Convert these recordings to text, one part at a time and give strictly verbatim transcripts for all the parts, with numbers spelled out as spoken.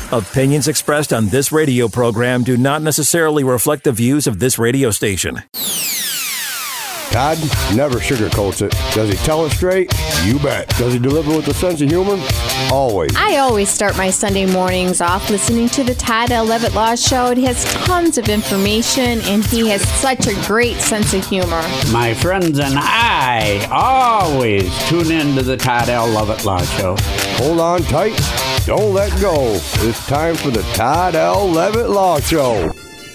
Opinions expressed on this radio program do not necessarily reflect the views of this radio station. Todd never sugarcoats it. Does he tell it straight? You bet. Does he deliver with a sense of humor? Always. I always start my Sunday mornings off listening to the Todd L. Levitt Law Show. It has tons of information, and he has such a great sense of humor. My friends and I always tune in to the Todd L. Levitt Law Show. Hold on tight. Don't let go. It's time for the Todd L. Levitt Law Show.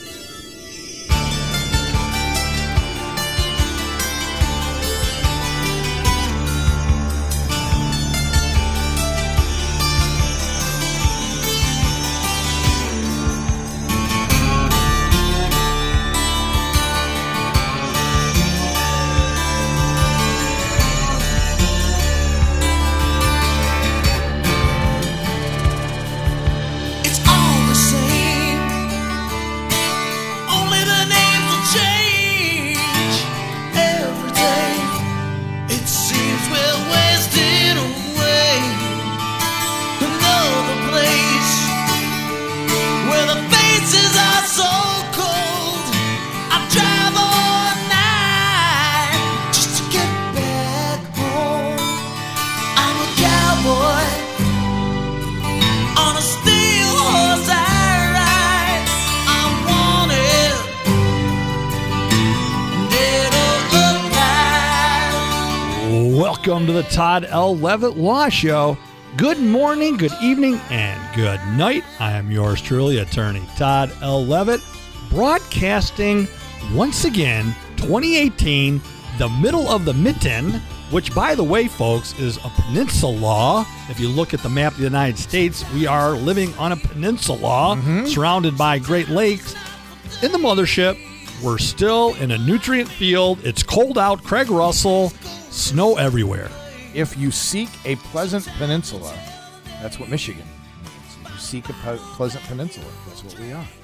Welcome to the Todd L. Levitt Law Show. Good morning, good evening, and good night. I am yours truly, attorney Todd L. Levitt, broadcasting once again, twenty eighteen, the middle of the mitten, which, by the way, folks, is a peninsula. If you look at the map of the United States, we are living on a peninsula mm-hmm. surrounded by Great Lakes. In the mothership, we're still in a nutrient field. It's cold out. Craig Russell. Snow everywhere. If you seek a pleasant peninsula, that's what Michigan means. If you seek a pe- pleasant peninsula, that's what we are.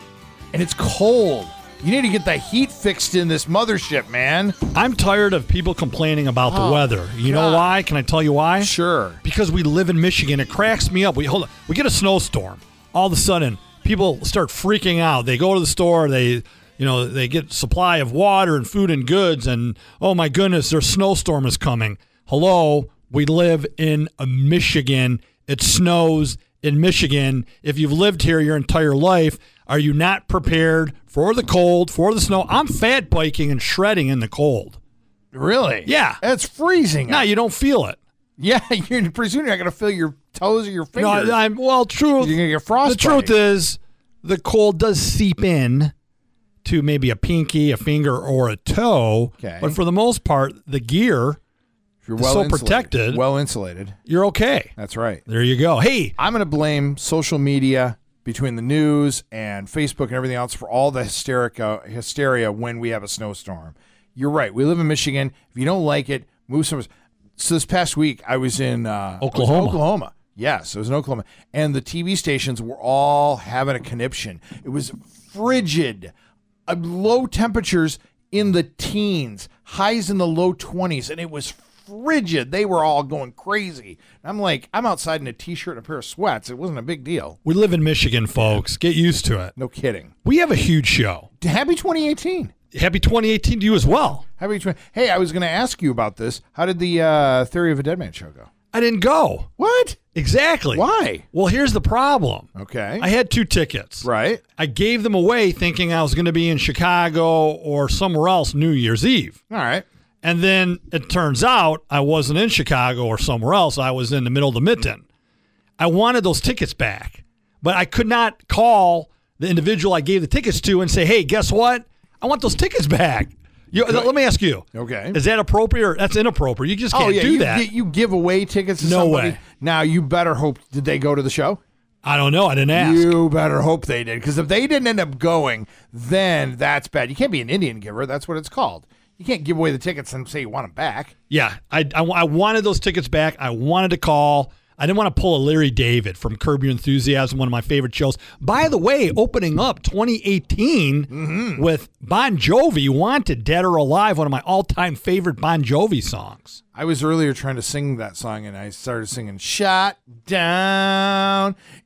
And it's cold. You need to get the heat fixed in this mothership, man. I'm tired of people complaining about oh, the weather. You God. know why? Can I tell you why? Sure. Because we live in Michigan. It cracks me up. We hold on. We get a snowstorm. All of a sudden, people start freaking out. They go to the store. They... You know, they get supply of water and food and goods, and, oh, my goodness, their snowstorm is coming. Hello, we live in Michigan. It snows in Michigan. If you've lived here your entire life, are you not prepared for the cold, for the snow? I'm fat biking and shredding in the cold. Really? Yeah. It's freezing. No, you don't feel it. Yeah, you're presuming you're not going to feel your toes or your fingers. No, I'm, well, truth, you're going to get frostbite. The truth is the cold does seep in to maybe a pinky, a finger, or a toe. Okay. But for the most part, the gear if you're is well so insulated, protected. well insulated. You're okay. That's right. There you go. Hey. I'm going to blame social media between the news and Facebook and everything else for all the hysterica, hysteria when we have a snowstorm. You're right. We live in Michigan. If you don't like it, move somewhere. So this past week, I was in uh, Oklahoma. Was in Oklahoma. Yes, it was in Oklahoma. And the T V stations were all having a conniption. It was frigid. Uh, low temperatures in the teens, highs in the low twenties, and it was frigid. They were all going crazy. And I'm like, I'm outside in a T-shirt and a pair of sweats. It wasn't a big deal. We live in Michigan, folks. Get used to it. No kidding. We have a huge show. Happy twenty eighteen. Happy twenty eighteen to you as well. Happy twenty. Hey, I was going to ask you about this. How did the uh, Theory of a Dead Man show go? I didn't go. What? Exactly. Why? Well, here's the problem. Okay. I had two tickets. Right. I gave them away thinking I was going to be in Chicago or somewhere else New Year's Eve. All right. And then it turns out I wasn't in Chicago or somewhere else. I was in the middle of the mitten. I wanted those tickets back, but I could not call the individual I gave the tickets to and say, hey, guess what? I want those tickets back. You, let me ask you. Okay. Is that appropriate or that's inappropriate? You just can't oh, yeah, do you, that. You give away tickets to no somebody? way. Now, you better hope, did they go to the show? I don't know. I didn't ask. You better hope they did, because if they didn't end up going, then that's bad. You can't be an Indian giver. That's what it's called. You can't give away the tickets and say you want them back. Yeah. I, I, I wanted those tickets back. I wanted to call. I didn't want to pull a Larry David from Curb Your Enthusiasm, one of my favorite shows. By the way, opening up twenty eighteen mm-hmm. with Bon Jovi, Wanted, Dead or Alive, one of my all-time favorite Bon Jovi songs. I was earlier trying to sing that song, and I started singing, Shot Down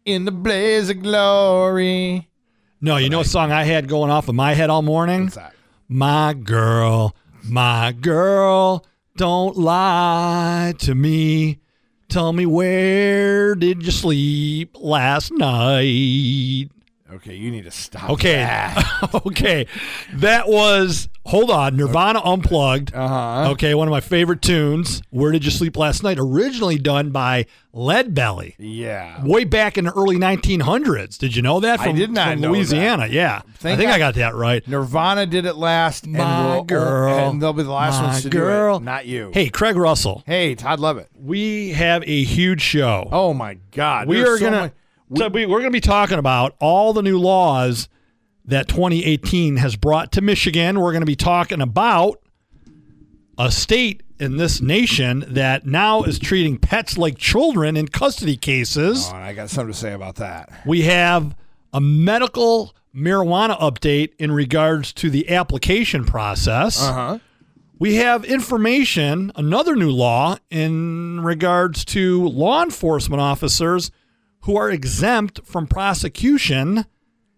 in the blaze of glory. No, you know what song I had going off of my head all morning? What's that? My girl, my girl, don't lie to me. Tell me, where did you sleep last night? Okay, you need to stop. Okay. that. Okay. That was, hold on, Nirvana Unplugged. Uh-huh. Okay, one of my favorite tunes. Where Did You Sleep Last Night? Originally done by Leadbelly. Yeah. Way back in the early nineteen hundreds. Did you know that? I From, did not from know Louisiana. that. Yeah. Thank I think God. I got that right. Nirvana did it last. My and we'll, girl. And they'll be the last my ones to girl. do it. Not you. Hey, Craig Russell. Hey, Todd Levitt. We have a huge show. Oh, my God. we There's are so gonna much- so we, we're gonna be talking about all the new laws that twenty eighteen has brought to Michigan. We're gonna be talking about a state in this nation that now is treating pets like children in custody cases. Oh, and I got something to say about that. We have a medical marijuana update in regards to the application process. Uh-huh. We have information, another new law in regards to law enforcement officers who are exempt from prosecution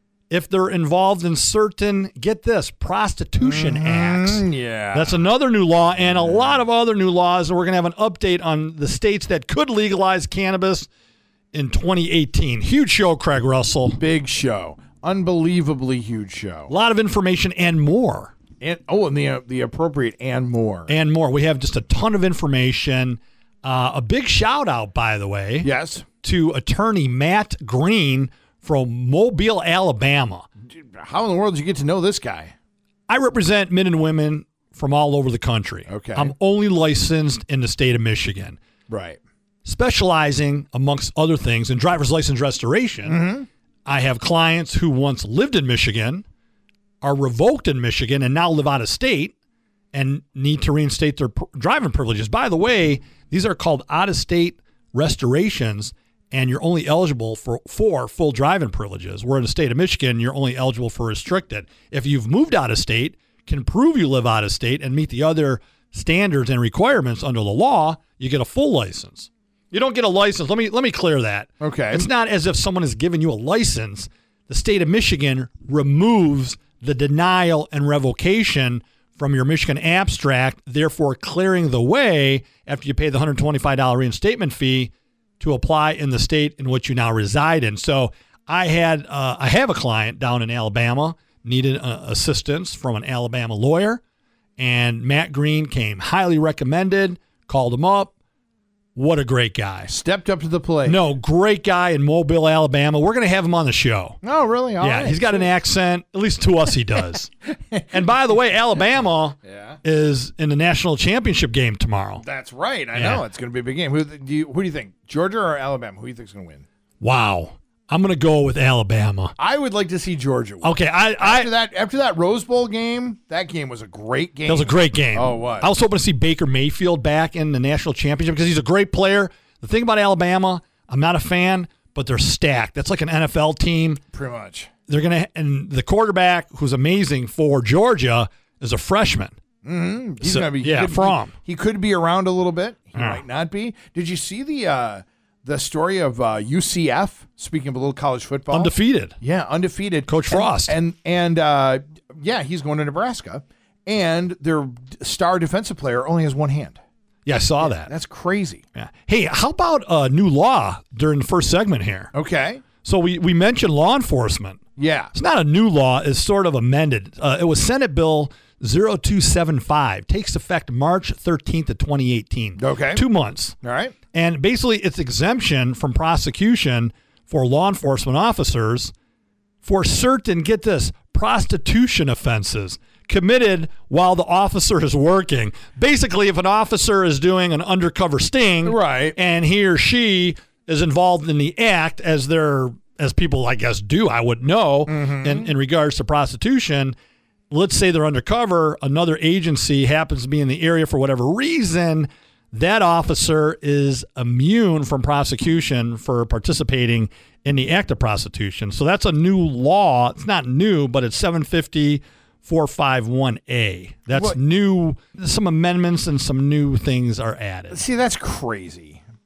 if they're involved in certain, get this, prostitution acts. Mm, yeah. That's another new law and a lot of other new laws. And we're going to have an update on the states that could legalize cannabis in twenty eighteen. Huge show, Craig Russell. Big show. Unbelievably huge show. A lot of information and more. And oh, and the uh, the appropriate and more. And more. We have just a ton of information. Uh, a big shout out, by the way, Yes. to attorney Matt Green from Mobile, Alabama. How in the world did you get to know this guy? I represent men and women from all over the country. Okay. I'm only licensed in the state of Michigan, Right. specializing, amongst other things, in driver's license restoration. Mm-hmm. I have clients who once lived in Michigan, are revoked in Michigan, and now live out of state and need to reinstate their pr- driving privileges. By the way, these are called out-of-state restorations, and you're only eligible for, for full driving privileges. Where in the state of Michigan, you're only eligible for restricted. If you've moved out of state, can prove you live out of state, and meet the other standards and requirements under the law, you get a full license. You don't get a license. Let me let me clear that. Okay. It's not as if someone has given you a license. The state of Michigan removes the denial and revocation from your Michigan abstract, therefore clearing the way after you pay the one hundred twenty-five dollars reinstatement fee to apply in the state in which you now reside in. So I had uh, I have a client down in Alabama, needed uh, assistance from an Alabama lawyer, and Matt Green came highly recommended, called him up. What a great guy. Stepped up to the plate. No, great guy in Mobile, Alabama. We're going to have him on the show. Oh, really? All yeah, right. he's got an accent. At least to us, he does. And by the way, Alabama Yeah. is in the national championship game tomorrow. That's right. I Yeah. know. It's going to be a big game. Who do you Who do you think? Georgia or Alabama? Who do you think is going to win? Wow. I'm going to go with Alabama. I would like to see Georgia win. Okay, I, I After that, after that Rose Bowl game, that game was a great game. that was a great game. Oh, what? I was hoping to see Baker Mayfield back in the national championship because he's a great player. The thing about Alabama, I'm not a fan, but they're stacked. That's like an N F L team. Pretty much. They're going to, and the quarterback who's amazing for Georgia is a freshman. Mm-hmm. He's So- gonna be. he yeah, could- from. He, he could be around a little bit. He Yeah. might not be. Did you see the uh, the story of uh, U C F? Speaking of a little college football, Undefeated. Yeah, undefeated. Coach And- Frost. And and, uh, yeah, he's going to Nebraska, and their star defensive player only has one hand. Yeah, I saw that. That's crazy. Yeah. Hey, how about a new law during the first segment here? Okay. So we, we mentioned law enforcement. Yeah. It's not a new law. It's sort of amended. Uh, it was Senate Bill zero two seven five. Takes effect March thirteenth of twenty eighteen. Okay. Two months. All right. And basically it's exemption from prosecution for law enforcement officers for certain, get this, prostitution offenses committed while the officer is working. Basically, if an officer is doing an undercover sting, Right. and he or she is involved in the act, as they're as people I guess do, I would know, in, in regards to prostitution, let's say they're undercover, another agency happens to be in the area for whatever reason, that officer is immune from prosecution for participating in the act of prostitution. So that's a new law. It's not new, but it's seven fifty four fifty-one A. That's What? new. Some amendments and some new things are added. See, that's crazy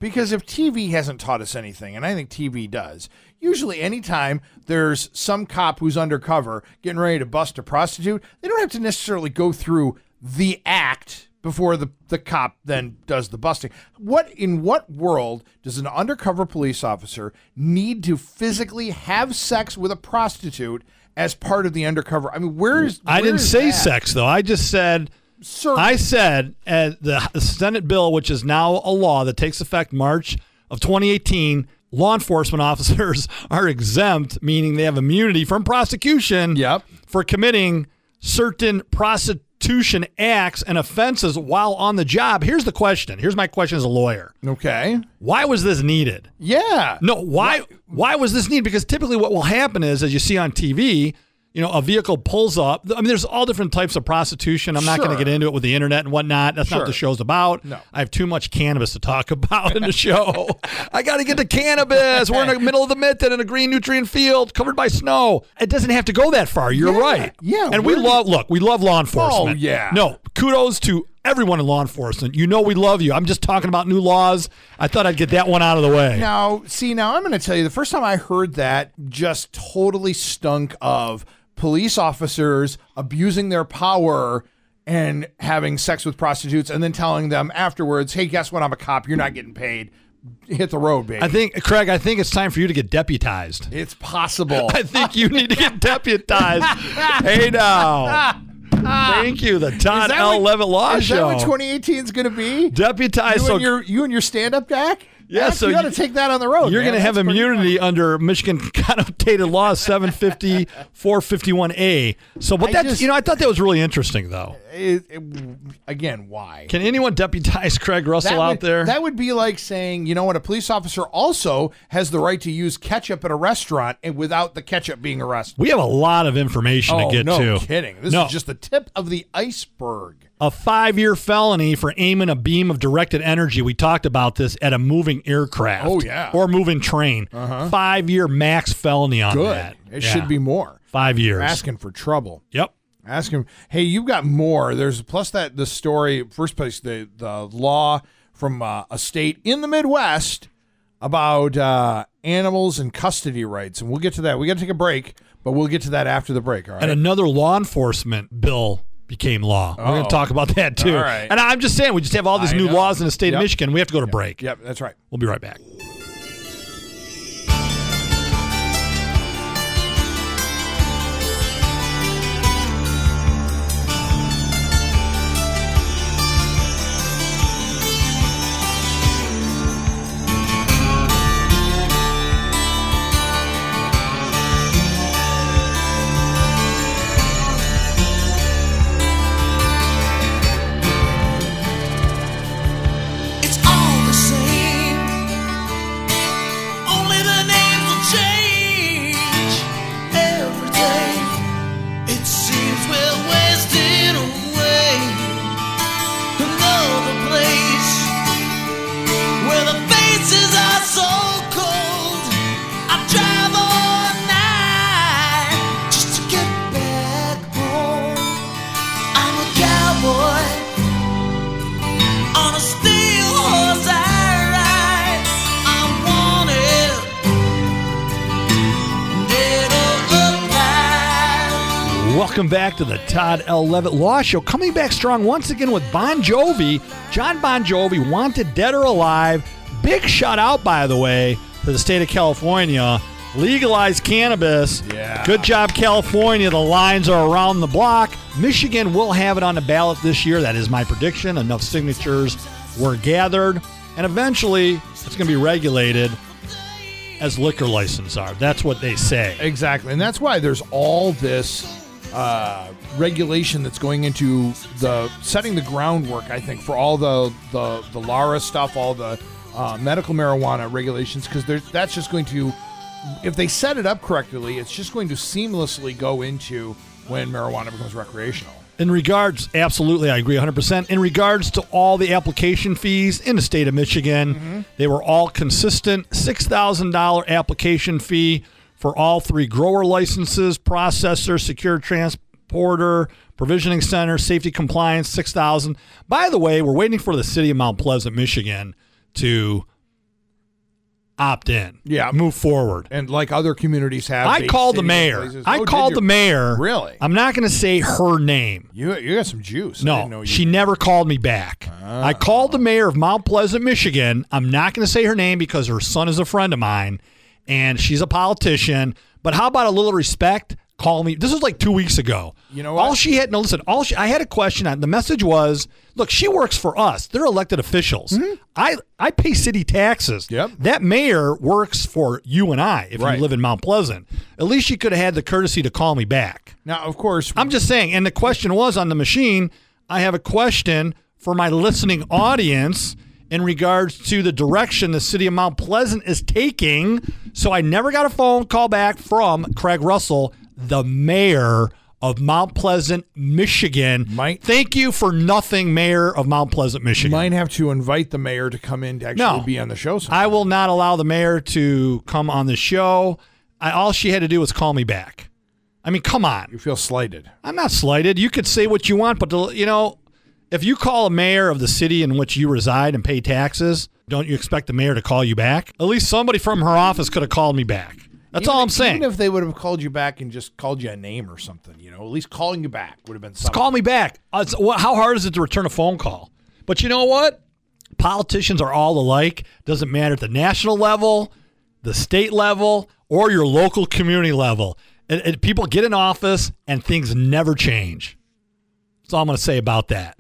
Because if T V hasn't taught us anything, and I think T V does, usually anytime there's some cop who's undercover getting ready to bust a prostitute, they don't have to necessarily go through the act before the, the cop then does the busting. What in what world does an undercover police officer need to physically have sex with a prostitute as part of the undercover? I mean, where's I where didn't is say that? sex, though. I just said, Sir, I said uh, the, the Senate bill, which is now a law that takes effect March of twenty eighteen, law enforcement officers are exempt, meaning they have immunity from prosecution Yep. for committing certain prostitution acts and offenses while on the job. Here's the question. Here's my question as a lawyer. okay. Why was this needed? Yeah. No, why why was this needed? Because typically what will happen is, as you see on T V, you know, a vehicle pulls up. I mean, there's all different types of prostitution. I'm not going to Sure. get into it with the internet and whatnot. That's not what the Sure. show's about. No. I have too much cannabis to talk about in the show. I got to get to cannabis. We're in the middle of the mitten in a green nutrient field covered by snow. It doesn't have to go that far. You're Yeah, right. yeah, And we we're- love, look, we love law enforcement. Oh, yeah. No, kudos to everyone in law enforcement. You know we love you. I'm just talking about new laws. I thought I'd get that one out of the way. Now, see, now I'm going to tell you, the first time I heard that just totally stunk of police officers abusing their power and having sex with prostitutes and then telling them afterwards, hey, guess what? I'm a cop. You're not getting paid. Hit the road, baby. I think, Craig, I think it's time for you to get deputized. it's possible. I think you need to get deputized. Hey now. Thank you, the Todd that L. what- Levitt Law Is Show. that what twenty eighteen is going to be? Deputized. You So and your you and your stand-up Dak? Yeah, Dak, so you got to you- take that on the road. you're man. going to have That's pretty immunity under Michigan connotated law seven fifty, four fifty-one A. So, but I that's, just- you know, I thought that was really interesting, though. It- it- again, why? Can anyone deputize Craig Russell That out would, there? That would be like saying, you know what, a police officer also has the right to use ketchup at a restaurant and without the ketchup being arrested. we have a lot of information Oh, to get no to. kidding. This No. is just the tip of the iceberg. A five-year felony for aiming a beam of directed energy. We talked about this at a moving aircraft. Oh, yeah. Or moving train. Uh-huh. Five-year max felony on Good. that. It Yeah. should be more. Five years. Asking for trouble. Yep. Asking, hey, you've got more. There's plus that the story, first place, the, the law from uh, a state in the Midwest about uh, animals and custody rights. And we'll get to that. We got to take a break, but we'll get to that after the break. All right. And another law enforcement bill became law. We're going Oh. to talk about that too. All right. And I'm just saying, we just have all these I new know. laws in the state Yep. of Michigan. We have to go to break. Yep, that's right. We'll be right back. It's all the same. Only the names will change every day. It seems we're wasting away. Another place where the faces are so cold. I drive all night just to get back home. I'm a cowboy. On a steel horse I ride, I'm wanted, dead or alive. Welcome back to the Todd L. Levitt Law Show. Coming back strong once again with Bon Jovi. John Bon Jovi, wanted dead or alive. Big shout out, by the way, to the state of California. Legalize cannabis. Yeah. Good job, California. The lines are around the block. Michigan will have it on the ballot this year. That is my prediction. Enough signatures were gathered. And eventually, it's going to be regulated as liquor licenses are. That's what they say. Exactly. And that's why there's all this uh, regulation that's going into the setting the groundwork, I think, for all the, the, the Lara stuff, all the uh, medical marijuana regulations, because that's just going to, if they set it up correctly, it's just going to seamlessly go into when marijuana becomes recreational. In regards, absolutely, I agree one hundred percent. In regards to all the application fees in the state of Michigan, Mm-hmm. they were all consistent. six thousand dollars application fee for all three grower licenses, processor, secure transporter, provisioning center, safety compliance, six thousand dollars. By the way, we're waiting for the city of Mount Pleasant, Michigan to opt in. Yeah. Move forward. And like other communities have. I big called the cities and mayor. places. I Oh, did called you? the mayor. Really? I'm not going to say her name. You you got some juice. I No, didn't know you she never called me back. Ah. I called the mayor of Mount Pleasant, Michigan. I'm not going to say her name because her son is a friend of mine, and she's a politician. But how about a little respect? Call me. This was like two weeks ago. You know what? All she had, no, listen, all she, I had a question on. The message was, look, she works for us. They're elected officials. I, I pay city taxes. Mm-hmm. Yep. That mayor works for you and I if Right. you live in Mount Pleasant. At least she could have had the courtesy to call me back. Now, of course, I'm just saying, and the question was on the machine, I have a question for my listening audience in regards to the direction the city of Mount Pleasant is taking. So I never got a phone call back from Craig Russell, the mayor of Mount Pleasant, Michigan. Might- Thank you for nothing, mayor of Mount Pleasant, Michigan. might have to invite the mayor to come in to actually No. be on the show. sometime. I will not allow the mayor to come on the show. I, all she had to do was call me back. I mean, come on. You feel slighted. I'm not slighted. You could say what you want, but the, you know, if you call a mayor of the city in which you reside and pay taxes, don't you expect the mayor to call you back? At least somebody from her office could have called me back. That's Even- all I'm saying. Even if they would have called you back and just called you a name or something, you know, at least calling you back would have been Just something. call me back. Uh, it's- wha- how hard is it to return a phone call? But you know what? Politicians are all alike. Doesn't matter at the national level, the state level, or your local community level. And, and people get in office and things never change. That's all I'm going to say about that.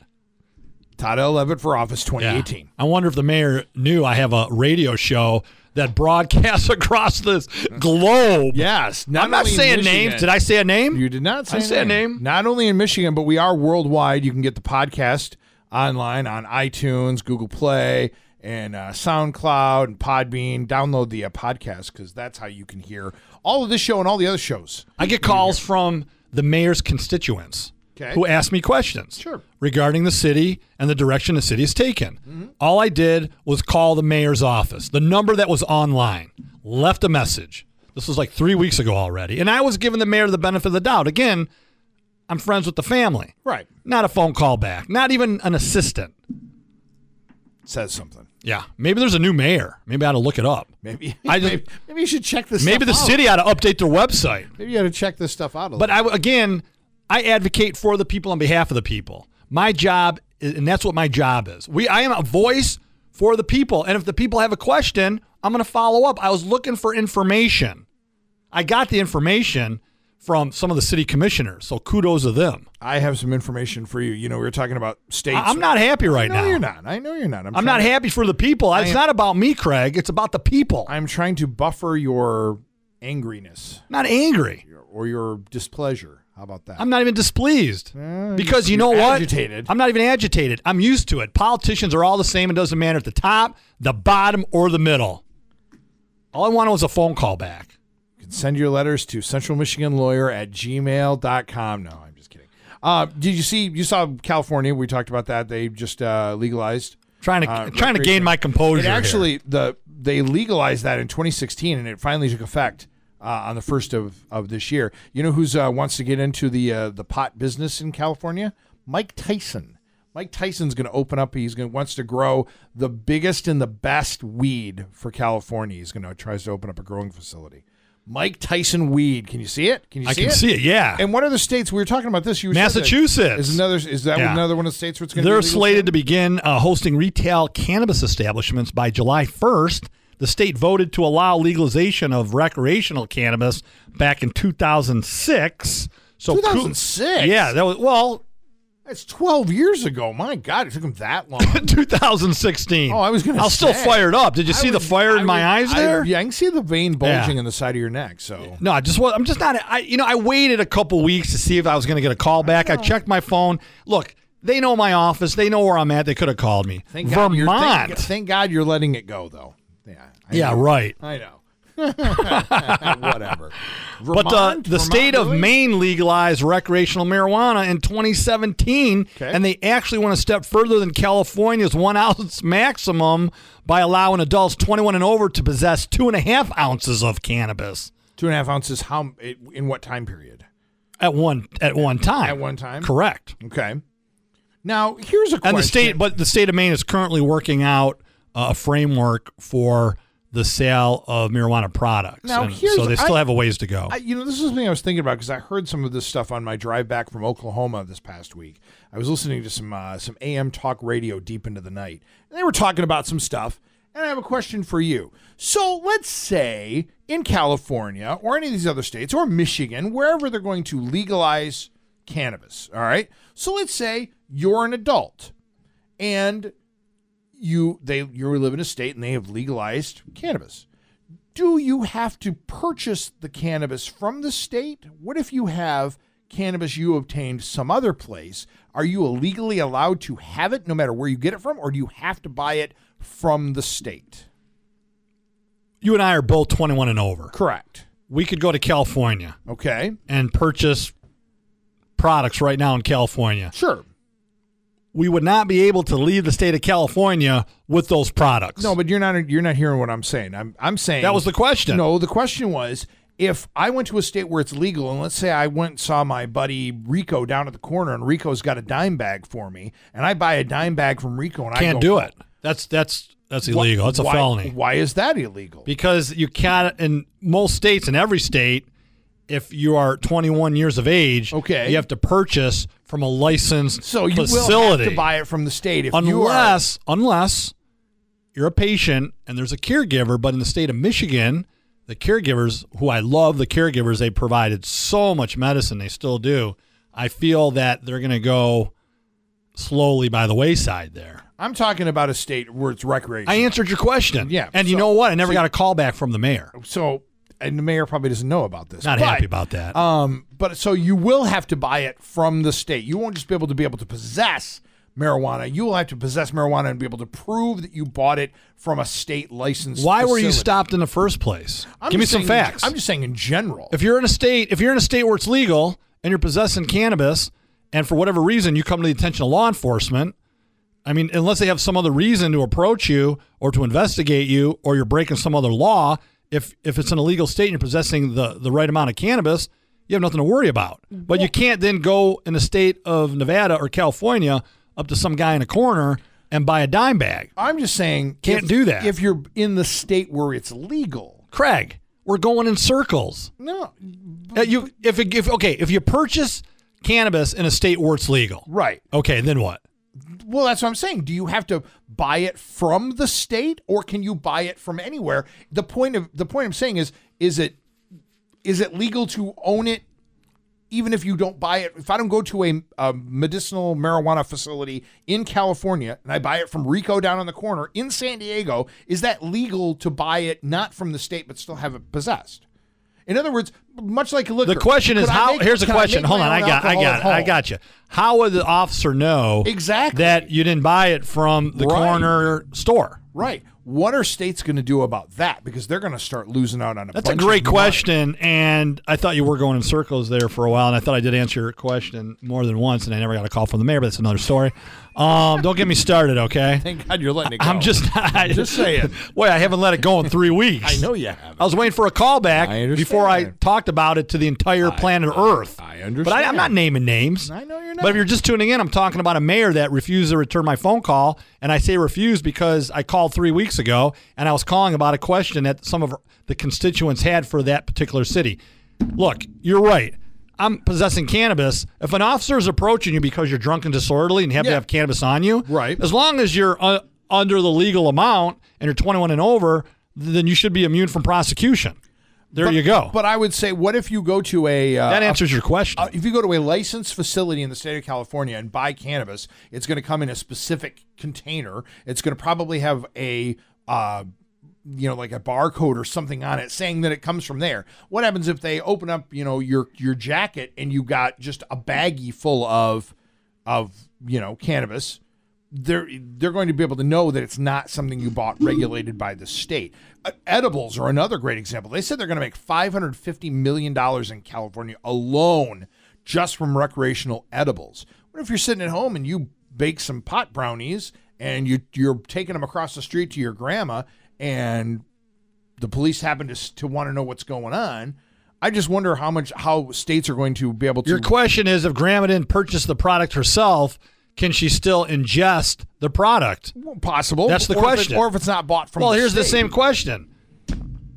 Todd L. Levitt for office twenty eighteen. I wonder if the mayor knew I have a radio show that broadcasts across this globe. Yes. I'm not only in saying Michigan- names. Did I say a name? You did not say, I a said a name. name. Not only in Michigan, but we are worldwide. You can get the podcast online on iTunes, Google Play, and uh, SoundCloud and Podbean. Download the uh, podcast because that's how you can hear all of this show and all the other shows. I get calls from the mayor's constituents Okay. who ask me questions Sure. regarding the city and the direction the city has taken. Mm-hmm. All I did was call the mayor's office, the number that was online, left a message. This was like three weeks ago already. And I was giving the mayor the benefit of the doubt. Again, I'm friends with the family. Right. Not a phone call back, not even an assistant. Says something. Yeah, maybe there's a new mayor. Maybe I ought to look it up. Maybe, I just- maybe, maybe you should check this Maybe the stuff out. city ought to update their website. Maybe you ought to check this stuff out a But little. I again, I advocate for the people on behalf of the people. My job, is, and that's what my job is. We, I am a voice for the people, and if the people have a question, I'm going to follow up. I was looking for information. I got the information from some of the city commissioners, so kudos to them. I have some information for you. You know, we were talking about states. I, I'm not happy right I now. know you're not. I know you're not. I'm, I'm trying not to- happy for the people. It's am- not about me, Craig. It's about the people. I'm I'm trying to buffer your angriness not angry. or your displeasure. How about that? I'm not even displeased Eh, because you you're know what? agitated. I'm not even agitated. I'm used to it. Politicians are all the same. It doesn't matter at the top, the bottom, or the middle. All I wanted was a phone call back. You can send your letters to central michigan lawyer at gmail dot com. No, I'm just kidding. Uh, did you see, you saw California, we talked about that. They just uh, legalized. Trying to Uh, trying to gain my composure. It here. actually, the they legalized that in twenty sixteen, and it finally took effect uh, on the first of, of this year. You know who's uh, wants to get into the uh, the pot business in California? Mike Tyson. Mike Tyson's going to open up. He's going wants to grow the biggest and the best weed for California. He's going to tries to open up a growing facility. Mike Tyson weed. Can you see it? Can you I see can it? see it. Yeah. And what other states? We were talking about this. You said that- Massachusetts. is another. Is that Yeah. another one of the states where it's going to They're be legal slated soon? to begin uh, hosting retail cannabis establishments by July first. The state voted to allow legalization of recreational cannabis back in two thousand six. So two thousand six. Yeah, that was well, That's twelve years ago. My God, it took him that long. two thousand sixteen. Oh, I was gonna I was still say. fired up. Did you I see the was- fire in I my was- eyes I- there? yeah, I can see the vein bulging Yeah. in the side of your neck. So No, I just was. I'm just not. I you know I waited a couple weeks to see if I was going to get a call back. I checked my phone. Look, they know my office. They know where I'm at. They could have called me. thank God, you're, Vermont. thank, thank God you're letting it go, though. Yeah. I yeah, know. right. I know. Whatever. But uh, Vermont? the Vermont, state of really? Maine legalized recreational marijuana in twenty seventeen, Okay. and they actually went a step further than California's one ounce maximum by allowing adults twenty-one and over to possess two and a half ounces of cannabis Two and a half ounces. How? In what time period? at one at one time. At one time. Correct. Okay. Now here's a question. And the state, but the state of Maine is currently working out a framework for the sale of marijuana products. Now, And here's- so they still I- have a ways to go. I, you know, this is something I was thinking about because I heard some of this stuff on my drive back from Oklahoma this past week. I was listening to some uh, some A M talk radio deep into the night, and they were talking about some stuff. And I have a question for you. So let's say in California or any of these other states or Michigan, wherever they're going to legalize cannabis, all right? So let's say you're an adult and you they you live in a state and they have legalized cannabis. Do you have to purchase the cannabis from the state? What if you have cannabis you obtained some other place? Are you legally allowed to have it no matter where you get it from, or do you have to buy it from the state? You and I are both twenty-one and over. Correct. We could go to California Okay. and purchase products right now in California. Sure. We would not be able to leave the state of California with those products. No, but you're not you're not hearing what I'm saying. I'm I'm saying That was the question. No, the question was if I went to a state where it's legal, and let's say I went and saw my buddy Rico down at the corner, and Rico's got a dime bag for me, and I buy a dime bag from Rico, and Can't I go, do it. That's that's that's illegal. It's a why, felony. Why is that illegal? Because you can't, in most states, in every state, if you are twenty-one years of age, Okay. you have to purchase from a licensed So you facility. will have to buy it from the state if you are. unless, unless you're a patient and there's a caregiver. But in the state of Michigan, the caregivers, who I love, the caregivers, they provided so much medicine. They still do. I feel that they're going to go slowly by the wayside there. I'm talking about a state where it's recreational. I answered your question. Yeah, And you so- know what? I never so- got a call back from the mayor. So, and the mayor probably doesn't know about this. Not but, happy about that. Um, but so you will have to buy it from the state. You won't just be able to be able to possess marijuana. You will have to possess marijuana and be able to prove that you bought it from a state licensed. Why were you facility. stopped in the first place? I'm Give me just some saying- facts. I'm just saying in general. If you're in a state, if you're in a state where it's legal and you're possessing cannabis, and for whatever reason you come to the attention of law enforcement, I mean, unless they have some other reason to approach you or to investigate you, or you're breaking some other law, if if it's an illegal state and you're possessing the, the right amount of cannabis, you have nothing to worry about. But you can't then go in the state of Nevada or California up to some guy in a corner and buy a dime bag. I'm just saying, Can't if- do that. if you're in the state where it's legal. Craig, we're going in circles. No, Uh, you if, it, if okay, if you purchase cannabis in a state where it's legal, right. okay, then what? Well, that's what I'm saying. Do you have to buy it from the state, or can you buy it from anywhere? The point of the point I'm saying is, is it is it legal to own it, even if you don't buy it? If I don't go to a, a medicinal marijuana facility in California and I buy it from Rico down on the corner in San Diego, is that legal to buy it not from the state but still have it possessed? In other words, much like liquor. The question is could I how. make- here's the can I question. make Hold my on, I own got, I alcohol got, at it, I home? got you. How would the officer know Exactly. that you didn't buy it from the Right. corner store? Right. What are states going to do about that? Because they're going to start losing out on a That's a bunch great of money. question, and I thought you were going in circles there for a while, and I thought I did answer your question more than once, and I never got a call from the mayor, but that's another story. Um, don't get me started, okay? Thank God you're letting it go. I'm just Just saying. Wait, I haven't let it go in three weeks. I know you have. I was waiting for a call back I understand. before I talked about it to the entire planet Earth. I But I, understand. I'm not naming names. I know you're not. But if you're just tuning in, I'm talking about a mayor that refused to return my phone call. And I say refused because I called three weeks ago, and I was calling about a question that some of the constituents had for that particular city. Look, you're right. I'm possessing cannabis. If an officer is approaching you because you're drunk and disorderly and you have to Yeah. have cannabis on you, Right. as long as you're uh, under the legal amount and you're twenty-one and over, then you should be immune from prosecution. There But- you go. But I would say, what if you go to a uh, that answers your question. Uh, if you go to a licensed facility in the state of California and buy cannabis, it's going to come in a specific container. It's going to probably have a, uh, you know, like a barcode or something on it saying that it comes from there. What happens if they open up, you know, your your jacket and you got just a baggie full of, of you know, cannabis? They're they're going to be able to know that it's not something you bought regulated by the state. Uh, edibles are another great example. They said they're going to make five hundred fifty million dollars in California alone just from recreational edibles. What if you're sitting at home and you bake some pot brownies and you you're taking them across the street to your grandma and the police happen to to want to know what's going on? I just wonder how much how states are going to be able to. Your question is, if grandma didn't purchase the product herself, can she still ingest the product? Possible. That's the Or if it- question. or if it's not bought from. Well, the here's the state. same question.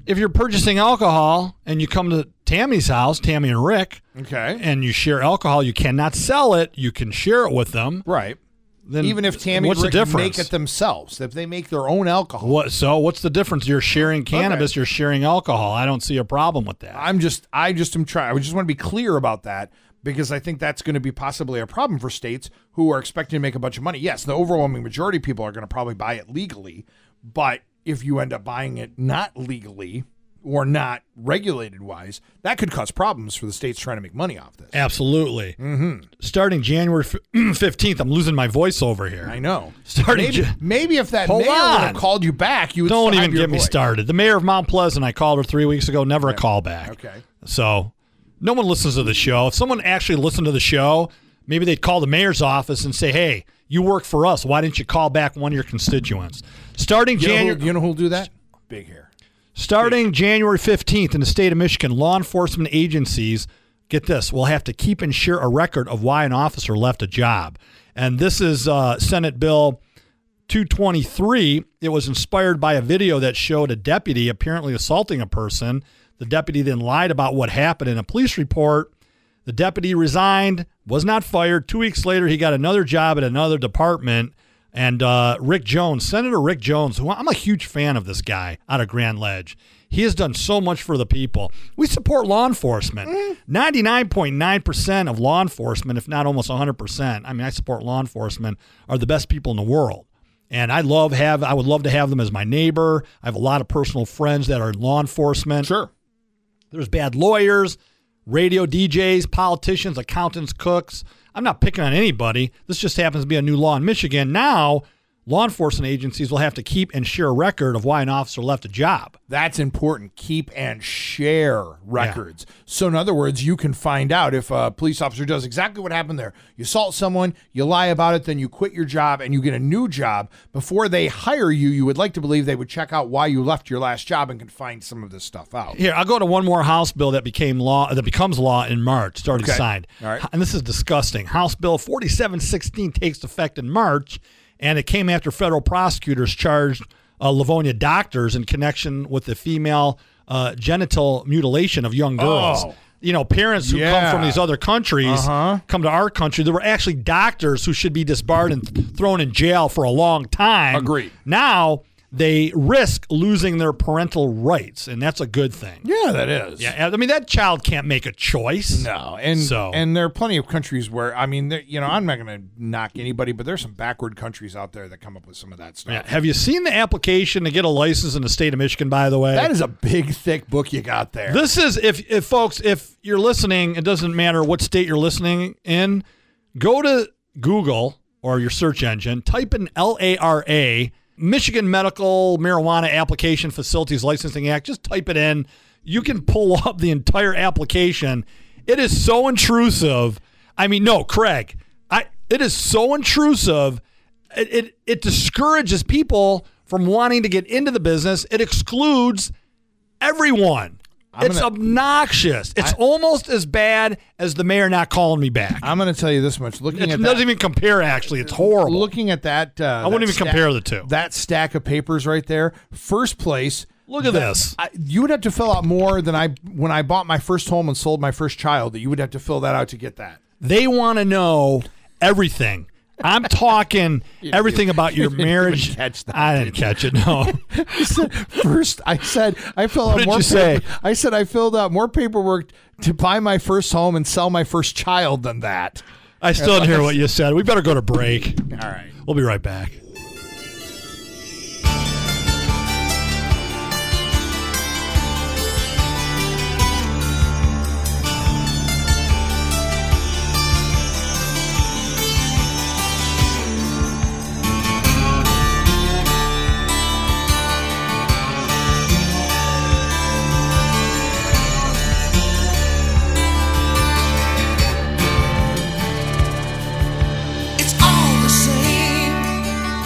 if you're purchasing alcohol and you come to Tammy's house, Tammy and Rick, Okay. and you share alcohol, you cannot sell it. You can share it with them. Right. Then Even if Tammy what's and Rick the difference? make it themselves, if they make their own alcohol. What? So what's the difference? You're sharing cannabis. Okay. You're sharing alcohol. I don't see a problem with that. I'm just, I just am trying. I just want to be clear about that because I think that's going to be possibly a problem for states who are expecting to make a bunch of money. Yes, the overwhelming majority of people are going to probably buy it legally, but if you end up buying it not legally or not regulated wise, that could cause problems for the states trying to make money off this. Absolutely. Mm-hmm. Starting January fifteenth, I'm losing my voice over here. I know. Starting maybe, Ja- maybe if that Hold mayor would on. have called you back, you would Don't still even have your get me voice. started. The mayor of Mount Pleasant, I called her three weeks ago, never a call back. Okay. So no one listens to the show. If someone actually listened to the show, maybe they'd call the mayor's office and say, hey, you work for us. Why didn't you call back one of your constituents? Starting You know, January. who, you know who'll do that? Big hair. Starting January fifteenth in the state of Michigan, law enforcement agencies, get this, will have to keep and share a record of why an officer left a job. And this is uh, Senate Bill two twenty-three. It was inspired by a video that showed a deputy apparently assaulting a person. The deputy then lied about what happened in a police report. The deputy resigned, was not fired. Two weeks later, he got another job at another department. And uh, Rick Jones, Senator Rick Jones, who I'm a huge fan of this guy out of Grand Ledge. He has done so much for the people. We support law enforcement. ninety-nine point nine percent of law enforcement, if not almost one hundred percent, I mean, I support law enforcement, are the best people in the world. And I love have I would love to have them as my neighbor. I have a lot of personal friends that are in law enforcement. Sure. There's bad lawyers, radio D Js, politicians, accountants, cooks. I'm not picking on anybody. This just happens to be a new law in Michigan. Now, law enforcement agencies will have to keep and share a record of why an officer left a job. That's important. Keep and share records. Yeah. So in other words, you can find out if a police officer does exactly what happened there. You assault someone, you lie about it, then you quit your job and you get a new job. Before they hire you, you would like to believe they would check out why you left your last job and can find some of this stuff out. Here, I'll go to one more House bill that became law that becomes law in March. It's already Okay. signed. All right. And this is disgusting. House Bill forty-seven sixteen takes effect in March, and it came after federal prosecutors charged uh, Livonia doctors in connection with the female uh, genital mutilation of young girls. Oh. You know, parents who Yeah. come from these other countries Uh-huh. come to our country. There were actually doctors who should be disbarred and th- thrown in jail for a long time. Agreed. Now they risk losing their parental rights, and that's a good thing. Yeah, that is. Yeah, I mean, that child can't make a choice. No, and So- and there are plenty of countries where, I mean, there- you know, I'm not going to knock anybody, but there's some backward countries out there that come up with some of that stuff. Yeah. Have you seen the application to get a license in the state of Michigan, by the way? That is a big, thick book you got there. This is, if, if folks, if you're listening, it doesn't matter what state you're listening in, go to Google or your search engine, type in L A R A, Michigan Medical Marijuana Application Facilities Licensing Act. Just type it in. You can pull up the entire application. It is so intrusive. I mean, no, Craig, I, it is so intrusive. It, it, it discourages people from wanting to get into the business. It excludes everyone. I'm It's gonna- obnoxious. It's I- almost as bad as the mayor not calling me back. I'm going to tell you this much. Looking It at doesn't that, even compare, actually. It's horrible. looking at that, uh, I wouldn't that even stack- compare the two. That stack of papers right there. First place. Look at the- this. I, you would have to fill out more than I when I bought my first home and sold my first child. That you would have to fill that out to get that. They want to know everything. I'm talking everything about your didn't marriage. even catch that, I didn't catch it, no. I said, first, I said I filled out did more. you say? paper- I said I filled out more paperwork to buy my first home and sell my first child than that. I still didn't hear what you said. We better go to break. All right. We'll be right back. It's all the same.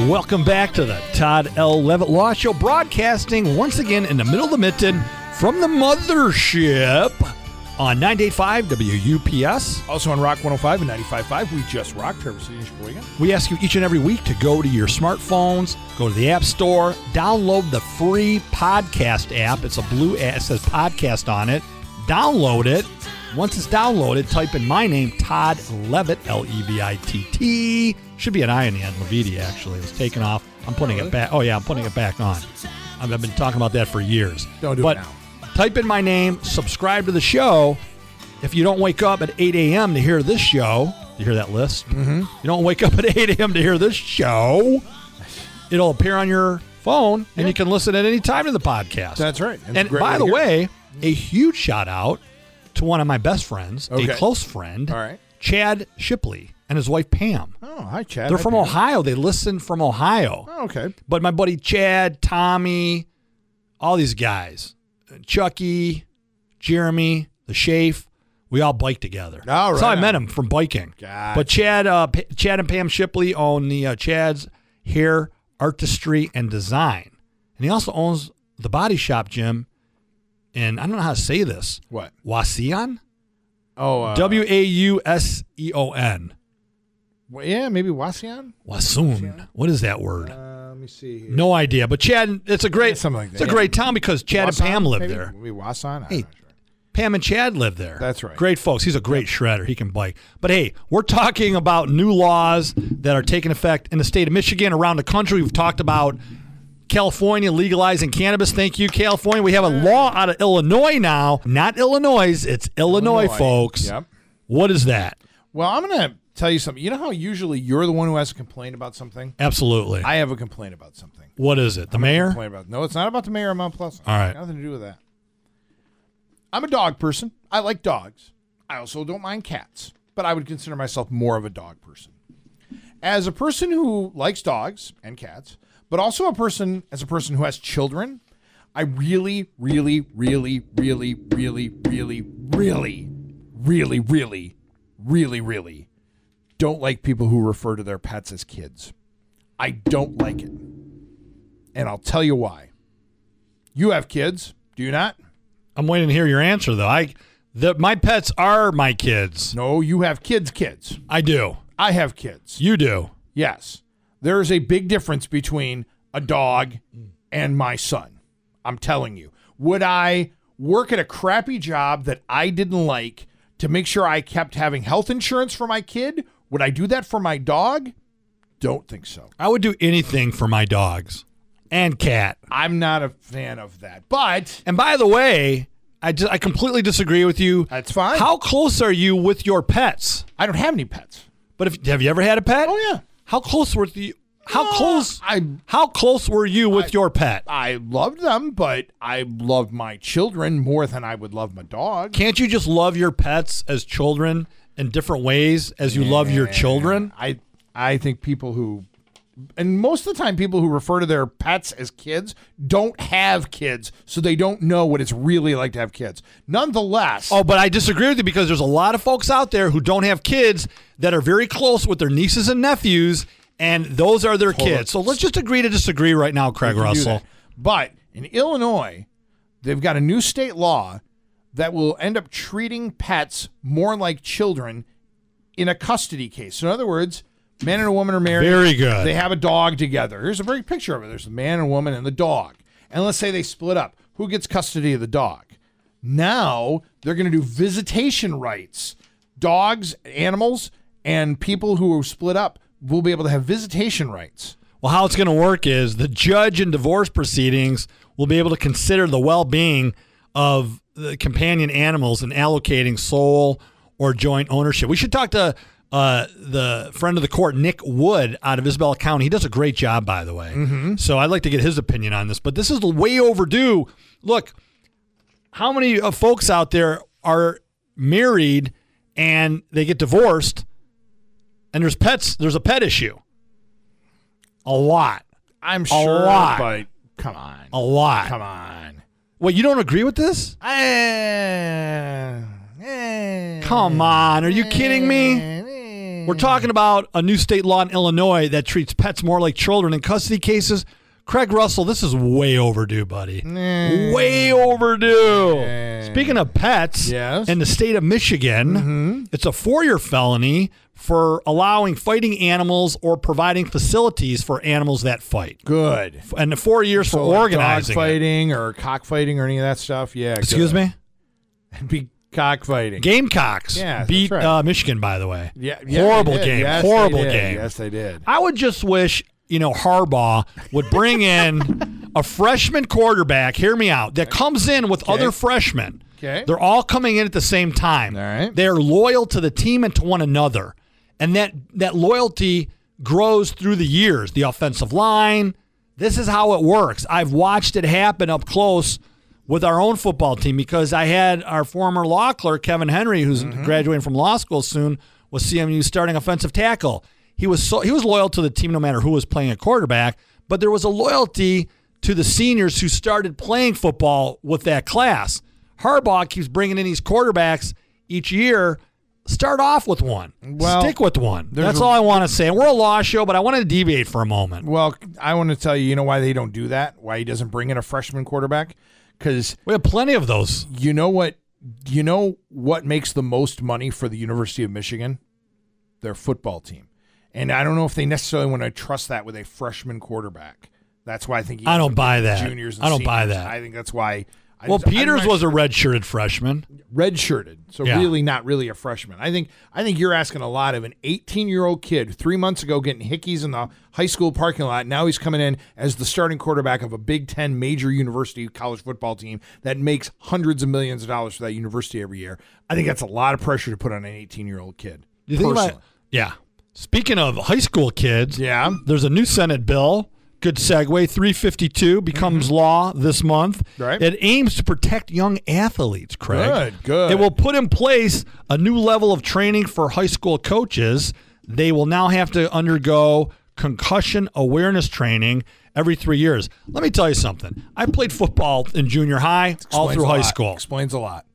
Welcome back to the Todd L. Levitt Law Show, broadcasting once again in the middle of the mitten from the mothership on ninety-eight point five W U P S. Also on Rock one oh five and ninety-five point five, we just rock Traverse City, Sheboygan. We ask you each and every week to go to your smartphones, go to the App Store, download the free podcast app. It's a blue app, it says podcast on it. Download it. Once it's downloaded, type in my name, Todd Levitt, L E V I T T. Should be an I in the end, Leviti, actually. It was taken off. I'm putting it back. Oh, yeah, I'm putting it back on. I've been talking about that for years. Don't do but it now. Type in my name, subscribe to the show. If you don't wake up at eight a.m. to hear this show, you hear that list? Mm-hmm. You don't wake up at eight a.m. to hear this show, it'll appear on your phone, and yeah. you can listen at any time to the podcast. That's right. It's and by the way, a huge shout out to one of my best friends, okay. a close friend, All right. Chad Shipley, and his wife Pam. Oh, hi, Chad. They're hi, from Pam. Ohio. They listen from Ohio. Oh, okay. But my buddy Chad, Tommy, all these guys, Chucky, Jeremy, the Shafe, we all bike together. All That's how I right. met him, from biking. Gotcha. But Chad, uh, P- Chad and Pam Shipley own the uh, Chad's Hair Artistry and Design, and he also owns the Body Shop Gym. And I don't know how to say this. What? Wauseon? Oh, uh, W A U S E O N. well, yeah, maybe Wauseon? Wasoon. What is that word? Uh, let me see here. No idea. But Chad, it's a great, Yeah, something like it's that. a great town because Chad Wausau, and Pam live maybe? there. Maybe Wauseon? I'm Hey, not sure. Pam and Chad live there. That's right. Great folks. He's a great shredder. He can bike. But hey, we're talking about new laws that are taking effect in the state of Michigan, around the country. We've talked about California legalizing cannabis. Thank you, California. We have a law out of Illinois now. Not Illinois. It's Illinois, Illinois. folks. Yep. What is that? Well, I'm going to tell you something. You know how usually you're the one who has a complaint about something? Absolutely. I have a complaint about something. What is it? The I'm mayor? complain about. No, it's not about the mayor of Mount Pleasant. All right. Nothing to do with that. I'm a dog person. I like dogs. I also don't mind cats, but I would consider myself more of a dog person. As a person who likes dogs and cats, but also a person as a person who has children, I really, really, really, really, really, really, really, really, really, really, really don't like people who refer to their pets as kids. I don't like it. And I'll tell you why. You have kids, do you not? I'm waiting to hear your answer, though. I, the, my pets are my kids. No, you have kids' kids. I do. I have kids. You do. Yes. There is a big difference between a dog and my son. I'm telling you. Would I work at a crappy job that I didn't like to make sure I kept having health insurance for my kid? Would I do that for my dog? Don't think so. I would do anything for my dogs and cat. I'm not a fan of that. But And by the way, I just I completely disagree with you. that's fine. How close are you with your pets? I don't have any pets. But if have you ever had a pet? Oh, yeah. How close were you? How Uh, close? I How close were you with I- your pet? I loved them, but I loved my children more than I would love my dog. Can't you just love your pets as children in different ways as you love your children? I I think people who, and most of the time people who refer to their pets as kids don't have kids, so they don't know what it's really like to have kids. Nonetheless, Oh, but I disagree with you because there's a lot of folks out there who don't have kids that are very close with their nieces and nephews, and those are their Hold kids. on. So let's just agree to disagree right now, you Craig can do Russell. that. But in Illinois, they've got a new state law that will end up treating pets more like children in a custody case. So in other words, man and a woman are married. Very good. They have a dog together. Here's a very picture of it. There's a man and a woman and the dog. And let's say they split up. Who gets custody of the dog? Now they're going to do visitation rights. Dogs, animals, and people who are split up will be able to have visitation rights. Well, how it's going to work is the judge in divorce proceedings will be able to consider the well-being of the companion animals in allocating sole or joint ownership. We should talk to uh, the friend of the court, Nick Wood, out of Isabella County. He does a great job, by the way. Mm-hmm. So I'd like to get his opinion on this. But this is way overdue. Look, how many uh, folks out there are married and they get divorced and there's pets, there's a pet issue? A lot. I'm sure, lot. but come on. A lot. Come on. Well, you don't agree with this? Uh, eh, Come on. Are you kidding me? We're talking about a new state law in Illinois that treats pets more like children in custody cases. Craig Russell, this is way overdue, buddy. Mm. Way overdue. Mm. Speaking of pets, Yes. in the state of Michigan, Mm-hmm. it's a four-year felony for allowing fighting animals or providing facilities for animals that fight. Good. And the four years So for like organizing dog it. fighting or cockfighting or any of that stuff. Yeah. Excuse good. me? It'd be cockfighting. Gamecocks Yeah, that's beat right. uh, Michigan, by the way. Yeah, yeah, they Horrible did. game. Yes, Horrible they did. game. Yes, they did. I would just wish, you know, Harbaugh would bring in a freshman quarterback, hear me out, that comes in with other freshmen. Okay. They're all coming in at the same time. All right. They're loyal to the team and to one another. And that, that loyalty grows through the years. The offensive line, this is how it works. I've watched it happen up close with our own football team because I had our former law clerk, Kevin Henry, who's Mm-hmm. graduating from law school soon, with C M U starting offensive tackle. He was so he was loyal to the team no matter who was playing at quarterback, but there was a loyalty to the seniors who started playing football with that class. Harbaugh keeps bringing in these quarterbacks each year. Start off with one. Well, Stick with one. there's That's a- all I want to say. And we're a law show, but I want to deviate for a moment. Well, I want to tell you, you know why they don't do that? Why he doesn't bring in a freshman quarterback? Because We have plenty of those. you know what? You know what makes the most money for the University of Michigan? Their football team. And I don't know if they necessarily want to trust that with a freshman quarterback. That's why I think he I don't buy that. Juniors and I don't buy seniors. that. I think that's why. I Well, just- I'm Peters not was a sure. red-shirted freshman. Red-shirted, so Yeah. really not really a freshman. I think I think you're asking a lot of an eighteen-year-old kid three months ago getting hickeys in the high school parking lot. Now he's coming in as the starting quarterback of a Big Ten major university college football team that makes hundreds of millions of dollars for that university every year. I think that's a lot of pressure to put on an eighteen-year-old kid. You think personally. about, yeah. Speaking of high school kids, Yeah. there's a new Senate bill. Good segue. three fifty-two becomes law this month. Right. It aims to protect young athletes, Craig. Good, good. It will put in place a new level of training for high school coaches. They will now have to undergo concussion awareness training every three years. Let me tell you something. I played football in junior high, all Explains through a high lot. school. Explains a lot.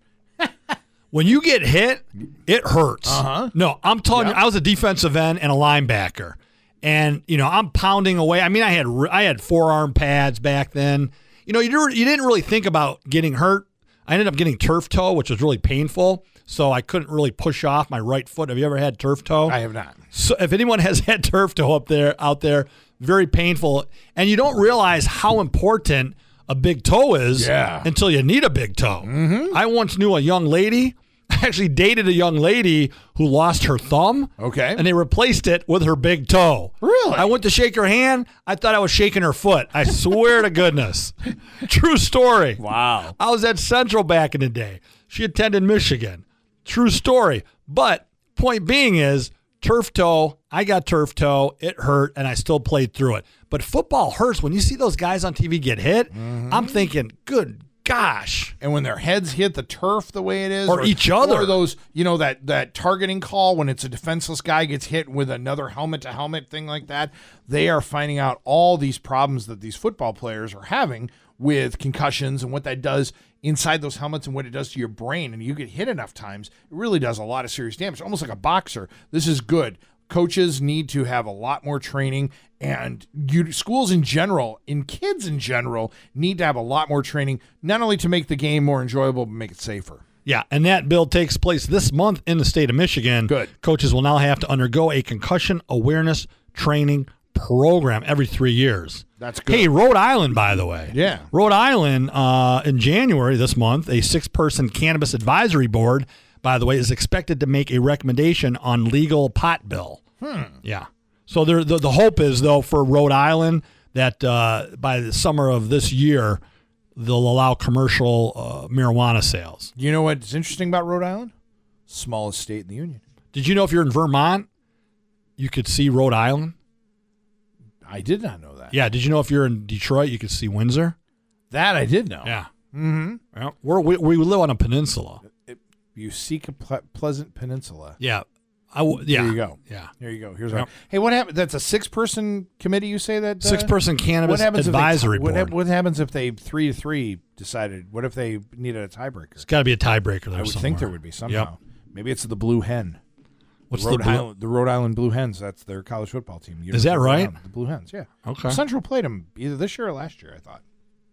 When you get hit, it hurts. Uh-huh. No, I'm telling Yep. you, I was a defensive end and a linebacker, and you know I'm pounding away. I mean, I had I had forearm pads back then. You know, you didn't- you didn't really think about getting hurt. I ended up getting turf toe, which was really painful. So I couldn't really push off my right foot. Have you ever had turf toe? I have not. So if anyone has had turf toe up there, out there, very painful, and you don't realize how important a big toe is Yeah. until you need a big toe. Mm-hmm. I once knew a young lady. I actually dated a young lady who lost her thumb. Okay. And they replaced it with her big toe. Really? I went to shake her hand. I thought I was shaking her foot. I swear to goodness. True story. Wow. I was at Central back in the day. She attended Michigan. True story. But point being is, turf toe, I got turf toe. It hurt, and I still played through it. But football hurts. When you see those guys on T V get hit, Mm-hmm. I'm thinking, good gosh. And when their heads hit the turf the way it is, Or each other. or those, you know, that that targeting call when it's a defenseless guy gets hit with another helmet to helmet thing like that, they are finding out all these problems that these football players are having with concussions and what that does inside those helmets and what it does to your brain. And you get hit enough times, it really does a lot of serious damage, almost like a boxer. This is good. Coaches need to have a lot more training, and you, schools in general, and kids in general, need to have a lot more training, not only to make the game more enjoyable, but make it safer. Yeah, and that bill takes place this month in the state of Michigan. Good. Coaches will now have to undergo a concussion awareness training program every three years. That's good. Hey, Rhode Island, by the way. Yeah. Rhode Island, uh, in January this month, a six-person cannabis advisory board, by the way, is expected to make a recommendation on legal pot bill. Hmm. Yeah. So there, the, the hope is, though, for Rhode Island that uh, by the summer of this year, they'll allow commercial uh, marijuana sales. You know what's interesting about Rhode Island? Smallest state in the union. Did you know if you're in Vermont, you could see Rhode Island? I did not know that. Yeah. Did you know if you're in Detroit, you could see Windsor? That I did know. Yeah. Mm-hmm. Well, we're, we we live on a peninsula. You seek a ple- pleasant peninsula. Yeah. I w- yeah. There you go. Yeah. There you go. Here's Yep. our. Hey, what happened? That's a six-person committee. You say that uh, Six-person cannabis what happens advisory if they, what, board. hap- what happens if they three to three decided? What if they needed a tiebreaker? It's got to be a tiebreaker there I would somewhere. think there would be somehow. Maybe it's the blue hen. What's the Rhode, the Blue- Island, the Rhode Island Blue Hens. That's their college football team. Is that University of Rhode right? Island, the Blue Hens, yeah. Okay. Central played them either this year or last year, I thought.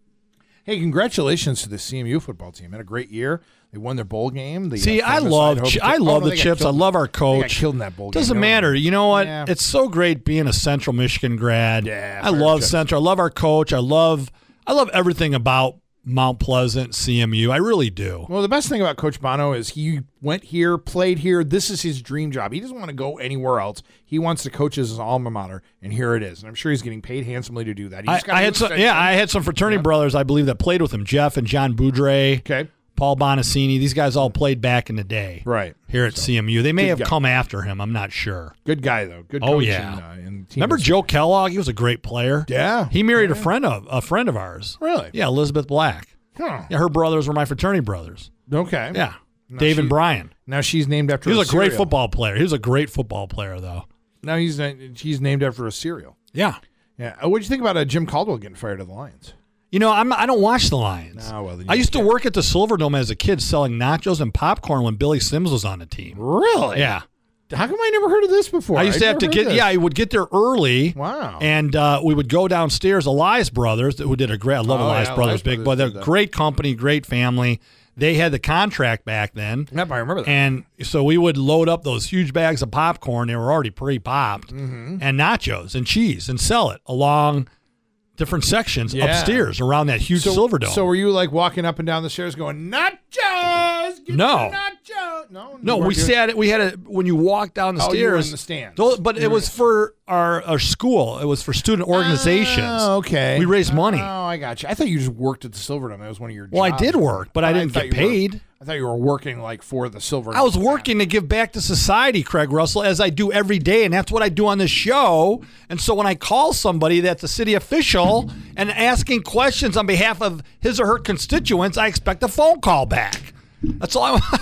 Hey, congratulations to the C M U football team. Had a great year. They won their bowl game. The, See, uh, I famous love Idaho- Ch- I Oh, love no, the they got Chips. I killed- love our They got coach. killed in that bowl game. Doesn't Never matter. mind. You know what? Yeah. It's so great being a Central Michigan grad. Yeah, I Fire love Chips. Central. I love our coach. I love I love everything about Mount Pleasant, C M U. I really do. Well, the best thing about Coach Bono is he went here, played here. This is his dream job. He doesn't want to go anywhere else. He wants to coach his alma mater, and here it is. And I'm sure he's getting paid handsomely to do that. He I, just got I a had new some, extension. yeah, I had some fraternity Yeah. brothers, I believe, that played with him. Jeff and John Boudre, Okay, Paul Bonassini. These guys all played back in the day right. here at C M U. They may good have guy. come after him. I'm not sure. Good guy though. Good. Oh, coach yeah. And, uh, and team Remember is- Joe Kellogg? He was a great player. Yeah. He married a friend of a friend of ours. Really? Yeah, Elizabeth Black. Huh. Yeah, her brothers were my fraternity brothers. Okay. Yeah, Now Dave she- and Brian. Now she's named after. He was a great cereal. football player. He was a great football player, though. Now he's he's named after a cereal. Yeah. Yeah. Uh, What'd you think about uh, Jim Caldwell getting fired at the Lions? You know, I'm I don't watch the Lions. Oh, well, then I you used to can't. work at the Silverdome as a kid selling nachos and popcorn when Billy Sims was on the team. Really? Yeah. How come I never heard of this before? I used to I'd have to never get heard yeah, this. I would get there early. Wow. And uh, we would go downstairs. Elias Brothers, who did a great, I love Oh, Elias yeah, Brothers, Elias big, Brothers but they're did that. great company, great family. They had the contract back then. Yep, I remember that. And so we would load up those huge bags of popcorn. They were already pre-popped, Mm-hmm. and nachos and cheese, and sell it along different sections Yeah. upstairs around that huge so, Silverdome. So were you like walking up and down the stairs going nachos? Give No. me nachos. No, no, you we weren't doing- sat. We had a when you walked down the Oh, you were stairs. in the stands. Tho- but You it were was in- for our, our school. It was for student organizations. Oh, okay. We raised money. Oh, I got you. I thought you just worked at the Silverdome. That was one of your. Well, I jobs. did work, but I didn't thought get you were- paid. I thought you were working like for the Silverdome. I was working to give back to society, Craig Russell, as I do every day, and that's what I do on this show. And so when I call somebody that's a city official and asking questions on behalf of his or her constituents, I expect a phone call back. That's all I.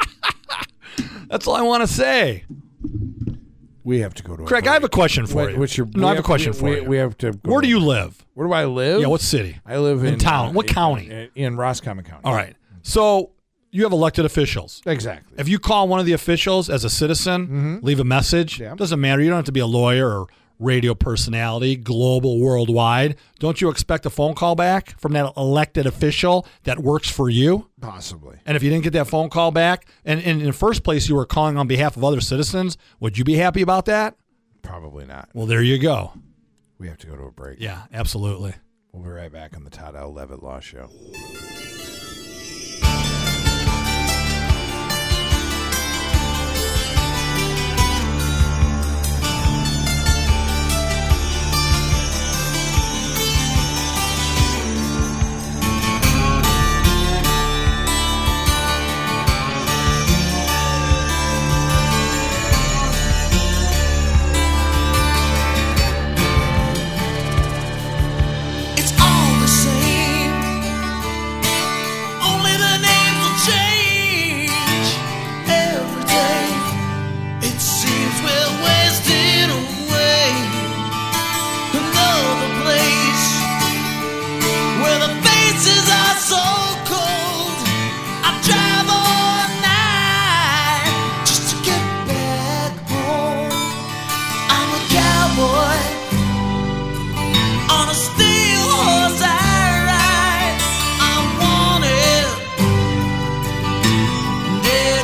That's all I want to say. We have to go to. Craig, a I have a break. question for Wait, you. What's your? no, we I have a have- question we, for we, you. We have to. Go Where to- do you live? Where do I live? Yeah, what city? I live in, In town. uh, What county? In, in Roscommon County. All right. So you have elected officials. Exactly. If you call one of the officials as a citizen, leave a message. Yeah. Doesn't matter. You don't have to be a lawyer or radio personality, global, worldwide. Don't you expect a phone call back from that elected official that works for you? Possibly. And if you didn't get that phone call back, and, and in the first place you were calling on behalf of other citizens, would you be happy about that? Probably not. Well, there you go. We have to go to a break. Yeah, absolutely. We'll be right back on the Todd L. Levitt Law Show. It's all the same. Only the names will change every day. It seems we're wasting away. Another place where the faces are so cold. I drive all night just to get back home. I'm a cowboy. On a steel horse I ride. I'm wanted, dead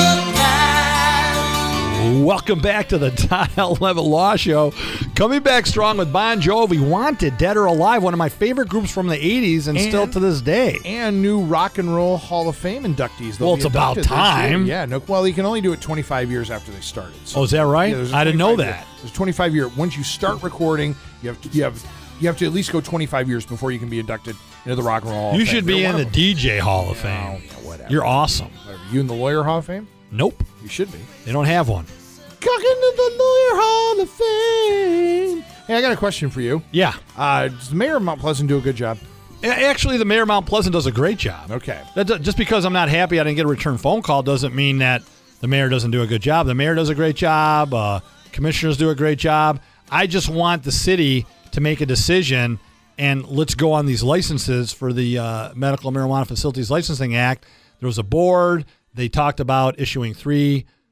or alive. Welcome back to the Todd L. Levitt Law Show. Coming back strong with Bon Jovi, Wanted, Dead or Alive, one of my favorite groups from the eighties and, And- still to this day. And new Rock and Roll Hall of Fame inductees. They'll Well, be it's about inducted this year. time. Yeah. No. Well, you can only do it twenty-five years after they started. So, Oh, is that right? yeah, there's a I didn't know twenty-five that. year- There's twenty-five year. Once you start recording, you have to, you have you have to at least go twenty-five years before you can be inducted into the Rock and Roll Hall You of Fame. should be They're in one the of them. D J Hall of Oh, Fame. yeah, whatever. You're awesome. Whatever. You in the Lawyer Hall of Fame? Nope, You should be. they don't have one. Cooking to the Lawyer Hall of Fame. Hey, I got a question for you. Yeah. Uh, does the mayor of Mount Pleasant do a good job? A- Actually, the mayor of Mount Pleasant does a great job. Okay. That do- just because I'm not happy I didn't get a return phone call doesn't mean that the mayor doesn't do a good job. The mayor does a great job. Uh, commissioners do a great job. I just want the city to make a decision and let's go on these licenses for the uh, Medical Marijuana Facilities Licensing Act. There was a board. They talked about issuing three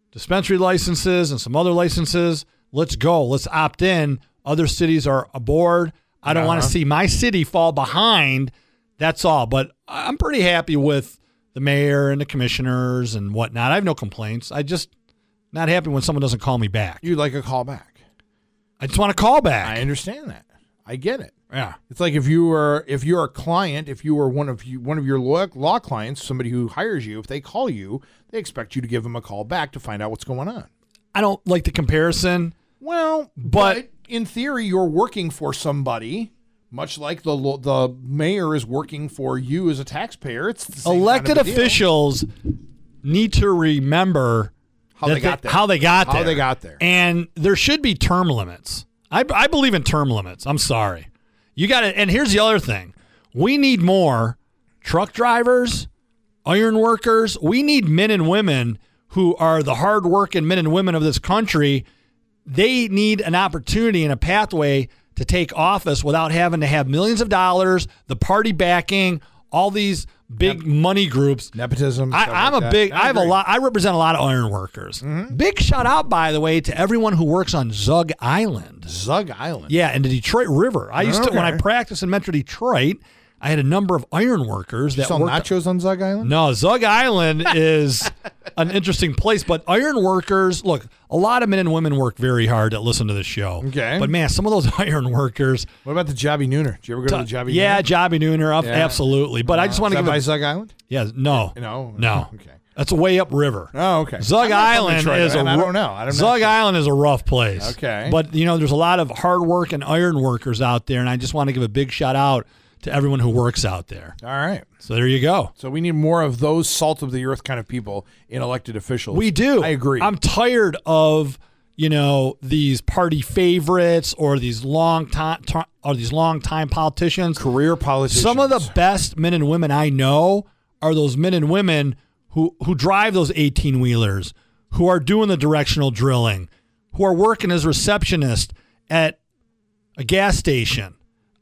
dispensary licenses and some other licenses. Let's go. Let's opt in. Other cities are aboard. I don't uh-huh. want to see my city fall behind. That's all. But I'm pretty happy with the mayor and the commissioners and whatnot. I have no complaints. I just not happy when someone doesn't call me back. You'd like a call back. I just want a call back. I understand that. I get it. Yeah. It's like if you were if you're a client, if you were one of you one of your law, law clients, somebody who hires you, if they call you, they expect you to give them a call back to find out what's going on. I don't like the comparison. Well, but, but in theory, you're working for somebody, much like the the mayor is working for you as a taxpayer. It's the same elected kind of officials need to remember how they got there. How they got how there. they got there. And there should be term limits. I, I believe in term limits. I'm sorry. You got to, and here's the other thing. We need more truck drivers, iron workers. We need men and women who are the hardworking men and women of this country. They need an opportunity and a pathway to take office without having to have millions of dollars, the party backing, all these big Nep- money groups. Nepotism. I, I'm like a that. big, I, I have a lot, I represent a lot of iron workers. Mm-hmm. Big shout out, by the way, to everyone who works on Zug Island. Zug Island? Yeah, in the Detroit River. I used okay. to, when I practiced in Metro Detroit, I had a number of iron workers Did that you sell worked nachos on Zug Island? No, Zug Island is an interesting place, but iron workers, look, a lot of men and women work very hard that listen to this show. Okay. But man, some of those iron workers. What about the Jobby Nooner? Did you ever go to the Jobby yeah, Nooner? Jobby Nooner, yeah. absolutely. But uh, I just want to give by a, Zug Island? Yeah, no. No. No. Okay. That's way upriver. Oh, okay. Zug Island Detroit, is a I don't know. I don't Zug know. Island is a rough place. Okay. But you know, there's a lot of hard work and iron workers out there, and I just want to give a big shout out to everyone who works out there. All right. So there you go. So we need more of those salt of the earth kind of people in elected officials. We do. I agree. I'm tired of, you know, these party favorites or these long time or these long time politicians, career politicians. Some of the best men and women I know are those men and women who who drive those eighteen wheelers, who are doing the directional drilling, who are working as receptionists at a gas station,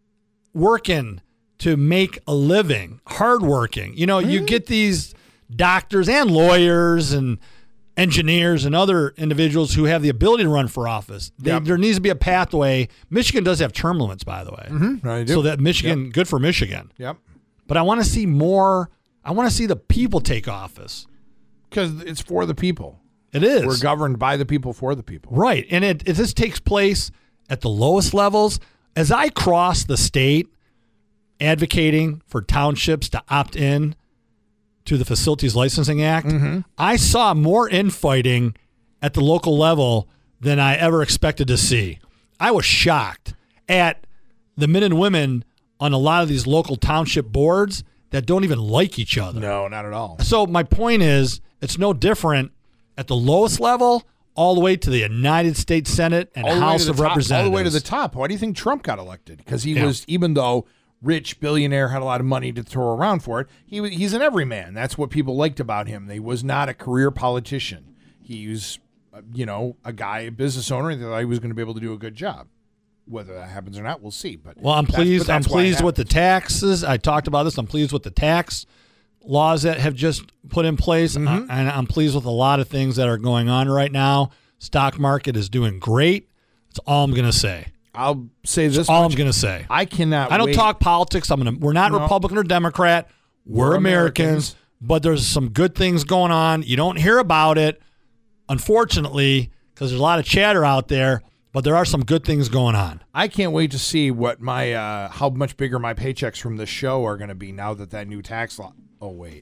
working to make a living, hardworking. You know, mm-hmm. you get these doctors and lawyers and engineers and other individuals who have the ability to run for office. They, yep. There needs to be a pathway. Michigan does have term limits, by the way. Mm-hmm. I do. So that Michigan, yep. good for Michigan. Yep. But I want to see more. I want to see the people take office. Because it's for the people. It is. We're governed by the people for the people. Right. And it, it this takes place at the lowest levels. As I cross the state advocating for townships to opt in to the Facilities Licensing Act, mm-hmm. I saw more infighting at the local level than I ever expected to see. I was shocked at the men and women on a lot of these local township boards that don't even like each other. No, not at all. So my point is, it's no different at the lowest level all the way to the United States Senate and House of top, Representatives. All the way to the top. Why do you think Trump got elected? Because he yeah. was, even though rich billionaire, had a lot of money to throw around for it, he was, he's an everyman. That's what people liked about him. He was not a career politician. He was, you know, a guy, a business owner, and they thought he was going to be able to do a good job. Whether that happens or not, we'll see. But well, I'm that's, pleased. I'm that's pleased with the taxes. I talked about this. I'm pleased with the tax laws that have just put in place, mm-hmm. uh, and I'm pleased with a lot of things that are going on right now. Stock market is doing great. That's all I'm going to say. I'll say this. That's all I'm going to say. I cannot. I don't wait. talk politics. I'm gonna. We're not no. Republican or Democrat. We're, we're Americans, Americans, but there's some good things going on. You don't hear about it, unfortunately, because there's a lot of chatter out there. But there are some good things going on. I can't wait to see what my uh, how much bigger my paychecks from this show are going to be now that that new tax law. Oh wait.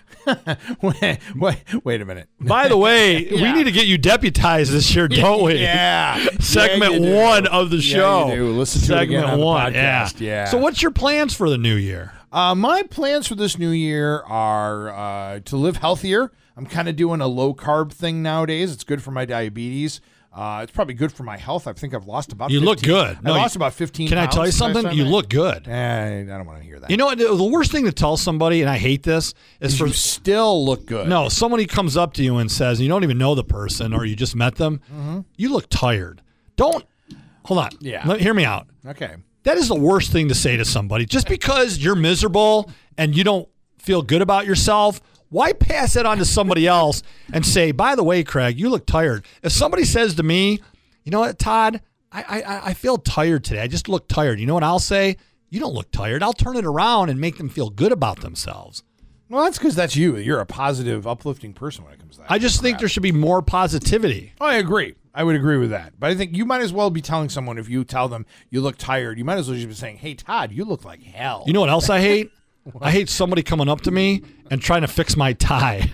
wait, wait, wait a minute. By the way, yeah. we need to get you deputized this year, don't we? Yeah. Segment yeah, one of the show. Yeah, you do. Listen to Segment it again on one. the podcast. Yeah. yeah. So what's your plans for the new year? Uh, my plans for this new year are uh, to live healthier. I'm kind of doing a low carb thing nowadays. It's good for my diabetes. Uh, it's probably good for my health. I think I've lost about You fifteen. look good. No, I lost you, about fifteen Can pounds I tell you something? You look good. Eh, I don't want to hear that. You know what? The worst thing to tell somebody, and I hate this, is for you still look good. No, somebody comes up to you and says, you don't even know the person or you just met them, mm-hmm. you look tired. Don't, hold on. Yeah. Let, hear me out. Okay. That is the worst thing to say to somebody. Just because you're miserable and you don't feel good about yourself, Why pass it on to somebody else and say, by the way, Craig, you look tired? If somebody says to me, you know what, Todd, I, I, I feel tired today. I just look tired. You know what I'll say? You don't look tired. I'll turn it around and make them feel good about themselves. Well, that's because that's you. You're a positive, uplifting person when it comes to that. I just think there should be more positivity. Oh, I agree. I would agree with that. But I think you might as well be telling someone, if you tell them you look tired, you might as well just be saying, hey, Todd, you look like hell. You know what else I hate? I hate somebody coming up to me and trying to fix my tie.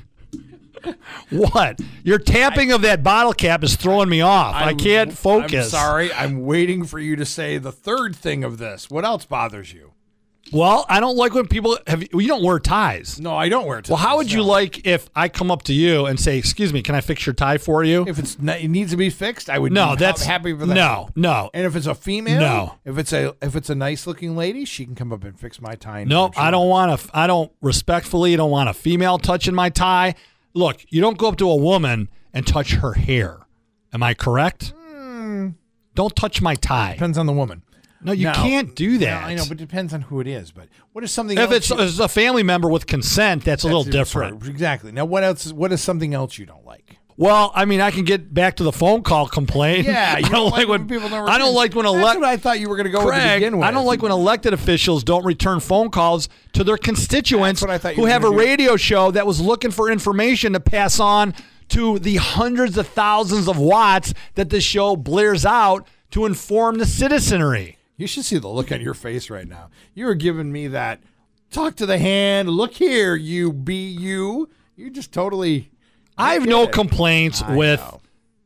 What? Your tapping of that bottle cap is throwing me off. I'm, I can't focus. I'm sorry. I'm waiting for you to say the third thing of this. What else bothers you? Well, I don't like when people have. You don't wear ties. No, I don't wear ties. Well, how would you no. like if I come up to you and say, "Excuse me, can I fix your tie for you?" If it's it needs to be fixed, I would. No, be that's happy for that. No, no. And if it's a female, no. If it's a if it's a nice looking lady, she can come up and fix my tie. No, I don't want to. I don't respectfully. Don't want a female touching my tie. Look, you don't go up to a woman and touch her hair. Am I correct? Mm. Don't touch my tie. Depends on the woman. No, you now, can't do that. No, I know, but it depends on who it is. But what is something if else? It's, you, it's a family member with consent, that's, that's a little even different. Sort of, exactly. Now, what else? What is something else you don't like? Well, I mean, I can get back to the phone call complaint. Yeah, you I don't, don't like when, when people don't. I don't like when elect. That's what I thought you were going to go Craig, with to begin with. I don't like when elected officials don't return phone calls to their constituents what I thought you who were have a gonna do. radio show that was looking for information to pass on to the hundreds of thousands of watts that the show blares out to inform the citizenry. You should see the look on your face right now. You were giving me that talk to the hand. Look here, you be you. You just totally. I have no complaints I with know.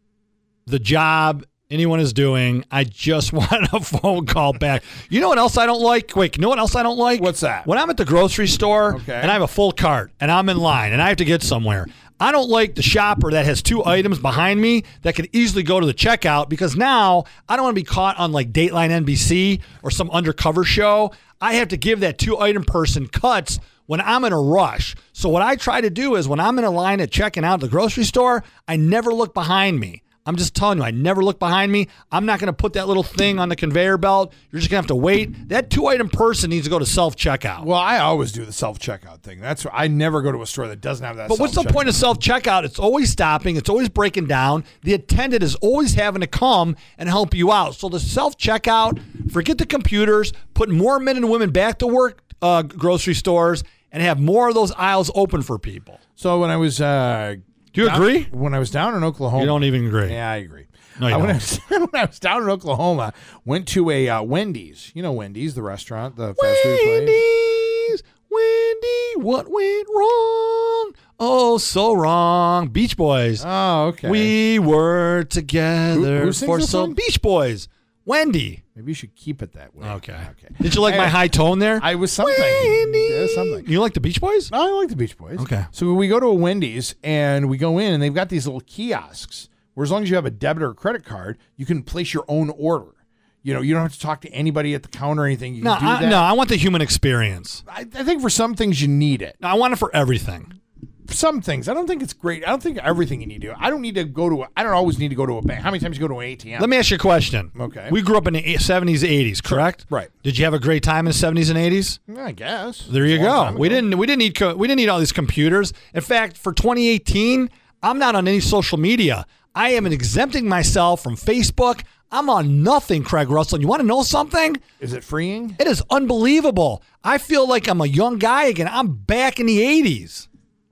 the job anyone is doing. I just want a phone call back. You know what else I don't like? Wait, you know what else I don't like? What's that? When I'm at the grocery store Okay. and I have a full cart and I'm in line and I have to get somewhere, I don't like the shopper that has two items behind me that could easily go to the checkout, because now I don't want to be caught on like Dateline N B C or some undercover show. I have to give that two item person cuts when I'm in a rush. So what I try to do is when I'm in a line at checking out at the grocery store, I never look behind me. I'm just telling you, I never look behind me. I'm not going to put that little thing on the conveyor belt. You're just going to have to wait. That two-item person needs to go to self-checkout. Well, I always do the self-checkout thing. That's I never go to a store that doesn't have that. But what's the point of self-checkout? It's always stopping. It's always breaking down. The attendant is always having to come and help you out. So the self-checkout, forget the computers, put more men and women back to work uh, grocery stores, and have more of those aisles open for people. So when I was... Uh, Do you down, agree? When I was down in Oklahoma... You don't even agree. Yeah, I agree. No, you uh, when, don't. I was, when I was down in Oklahoma, went to a uh, Wendy's. You know Wendy's, the restaurant, the fast food place. Wendy's, Wendy, what went wrong? Oh, so wrong. Beach Boys. Oh, okay. We were together Who- who sings for this some one? Beach Boys. Wendy. Maybe you should keep it that way. Okay. Okay. Did you like my I- high tone there? I was something. Wendy. Yeah, something. You like the Beach Boys? I like the Beach Boys. Okay. So we go to a Wendy's and we go in and they've got these little kiosks where as long as you have a debit or credit card, you can place your own order. You know, you don't have to talk to anybody at the counter or anything. You No, can do I, that. no, I want the human experience. I, I think for some things you need it. I want it for everything. For some things, I don't think it's great. I don't think everything you need to. I don't need to go to. A, I don't always need to go to a bank. How many times you go to an A T M? Let me ask you a question. Okay. We grew up in the seventies, eighties, correct? Right. Did you have a great time in the seventies and eighties? I guess. There you It's a long go. time We ago. didn't we didn't need co- we didn't need all these computers. In fact, for twenty eighteen, I'm not on any social media. I am exempting myself from Facebook. I'm on nothing, Craig Russell. You want to know something? Is it freeing? It is unbelievable. I feel like I'm a young guy again. I'm back in the eighties.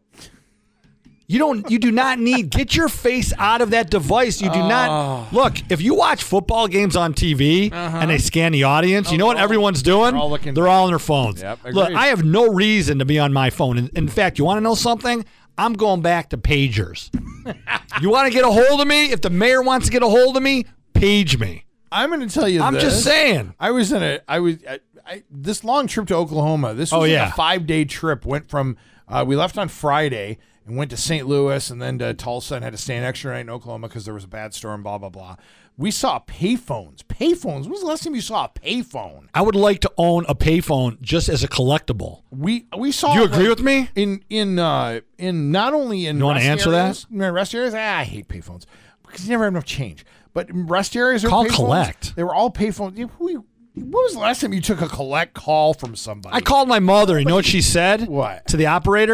You don't you do not need get your face out of that device. You do Oh. not look, if you watch football games on T V and they scan the audience, you know what everyone's doing? they're all looking- They're all on their phones. Yep, look, agreed. I have no reason to be on my phone. In, in fact, you want to know something? I'm going back to pagers. You want to get a hold of me? If the mayor wants to get a hold of me, page me. I'm going to tell you. I'm this. just saying. I was in a. I was. I, I, this long trip to Oklahoma. This was Oh, like yeah. a five day trip. Went from. Uh, we left on Friday and went to Saint Louis and then to Tulsa and had to stay an extra night in Oklahoma because there was a bad storm. Blah blah blah. We saw payphones. Payphones. When was the last time you saw a payphone? I would like to own a payphone just as a collectible. We we saw. Do you agree like, with me? In in uh in not only in You wanna rest answer that? areas, in rest areas. Ah, I hate payphones because you never have enough change. But in rest areas are Call payphones. collect. They were all payphones. You- who- When was the last time you took a collect call from somebody? I called my mother. You know what she said? What? To the operator?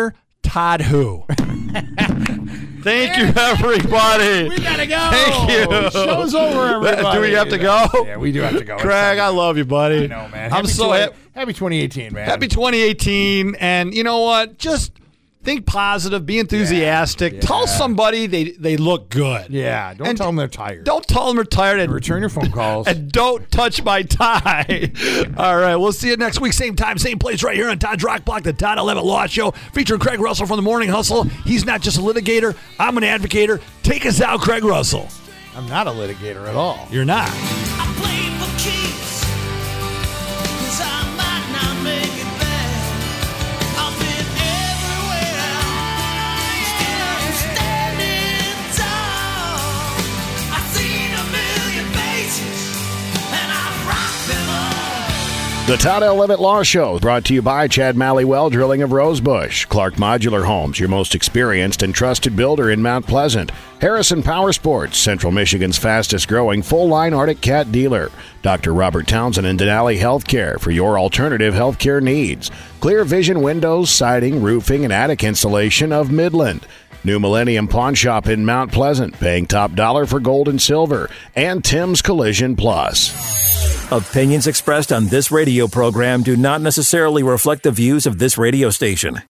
Todd Who. Thank you, everybody. We gotta go. Thank you. Show's over, everybody. Do we have to go? Yeah, we do have to go. Craig, I love you, buddy. I know, man. I'm Happy so twenty happy. Happy twenty eighteen, man. Happy twenty eighteen, and you know what? Just think positive, be enthusiastic. Yeah, Tell yeah. somebody they, they look good. Yeah, don't And tell them they're tired. Don't tell them they're tired. And, Return your phone calls. and don't touch my tie. All right, we'll see you next week, same time, same place, right here on Todd's Rock Block, the Todd eleven Law Show, featuring Craig Russell from the Morning Hustle. He's not just a litigator, I'm an advocator. Take us out, Craig Russell. I'm not a litigator at all. You're not. I play for keeps, 'cause I might not make it back. I've been everywhere, still I'm standing tall. I've seen a million faces, and I've rocked them all. The Todd L. Levitt Law Show, brought to you by Chad Mallywell Drilling of Rosebush, Clark Modular Homes, your most experienced and trusted builder in Mount Pleasant, Harrison Power Sports, Central Michigan's fastest-growing full-line Arctic Cat dealer, Doctor Robert Townsend and Denali Healthcare for your alternative healthcare needs, Clear Vision Windows, Siding, Roofing, and Attic Installation of Midland, New Millennium Pawn Shop in Mount Pleasant, paying top dollar for gold and silver, and Tim's Collision Plus. Opinions expressed on this radio program do not necessarily reflect the views of this radio station.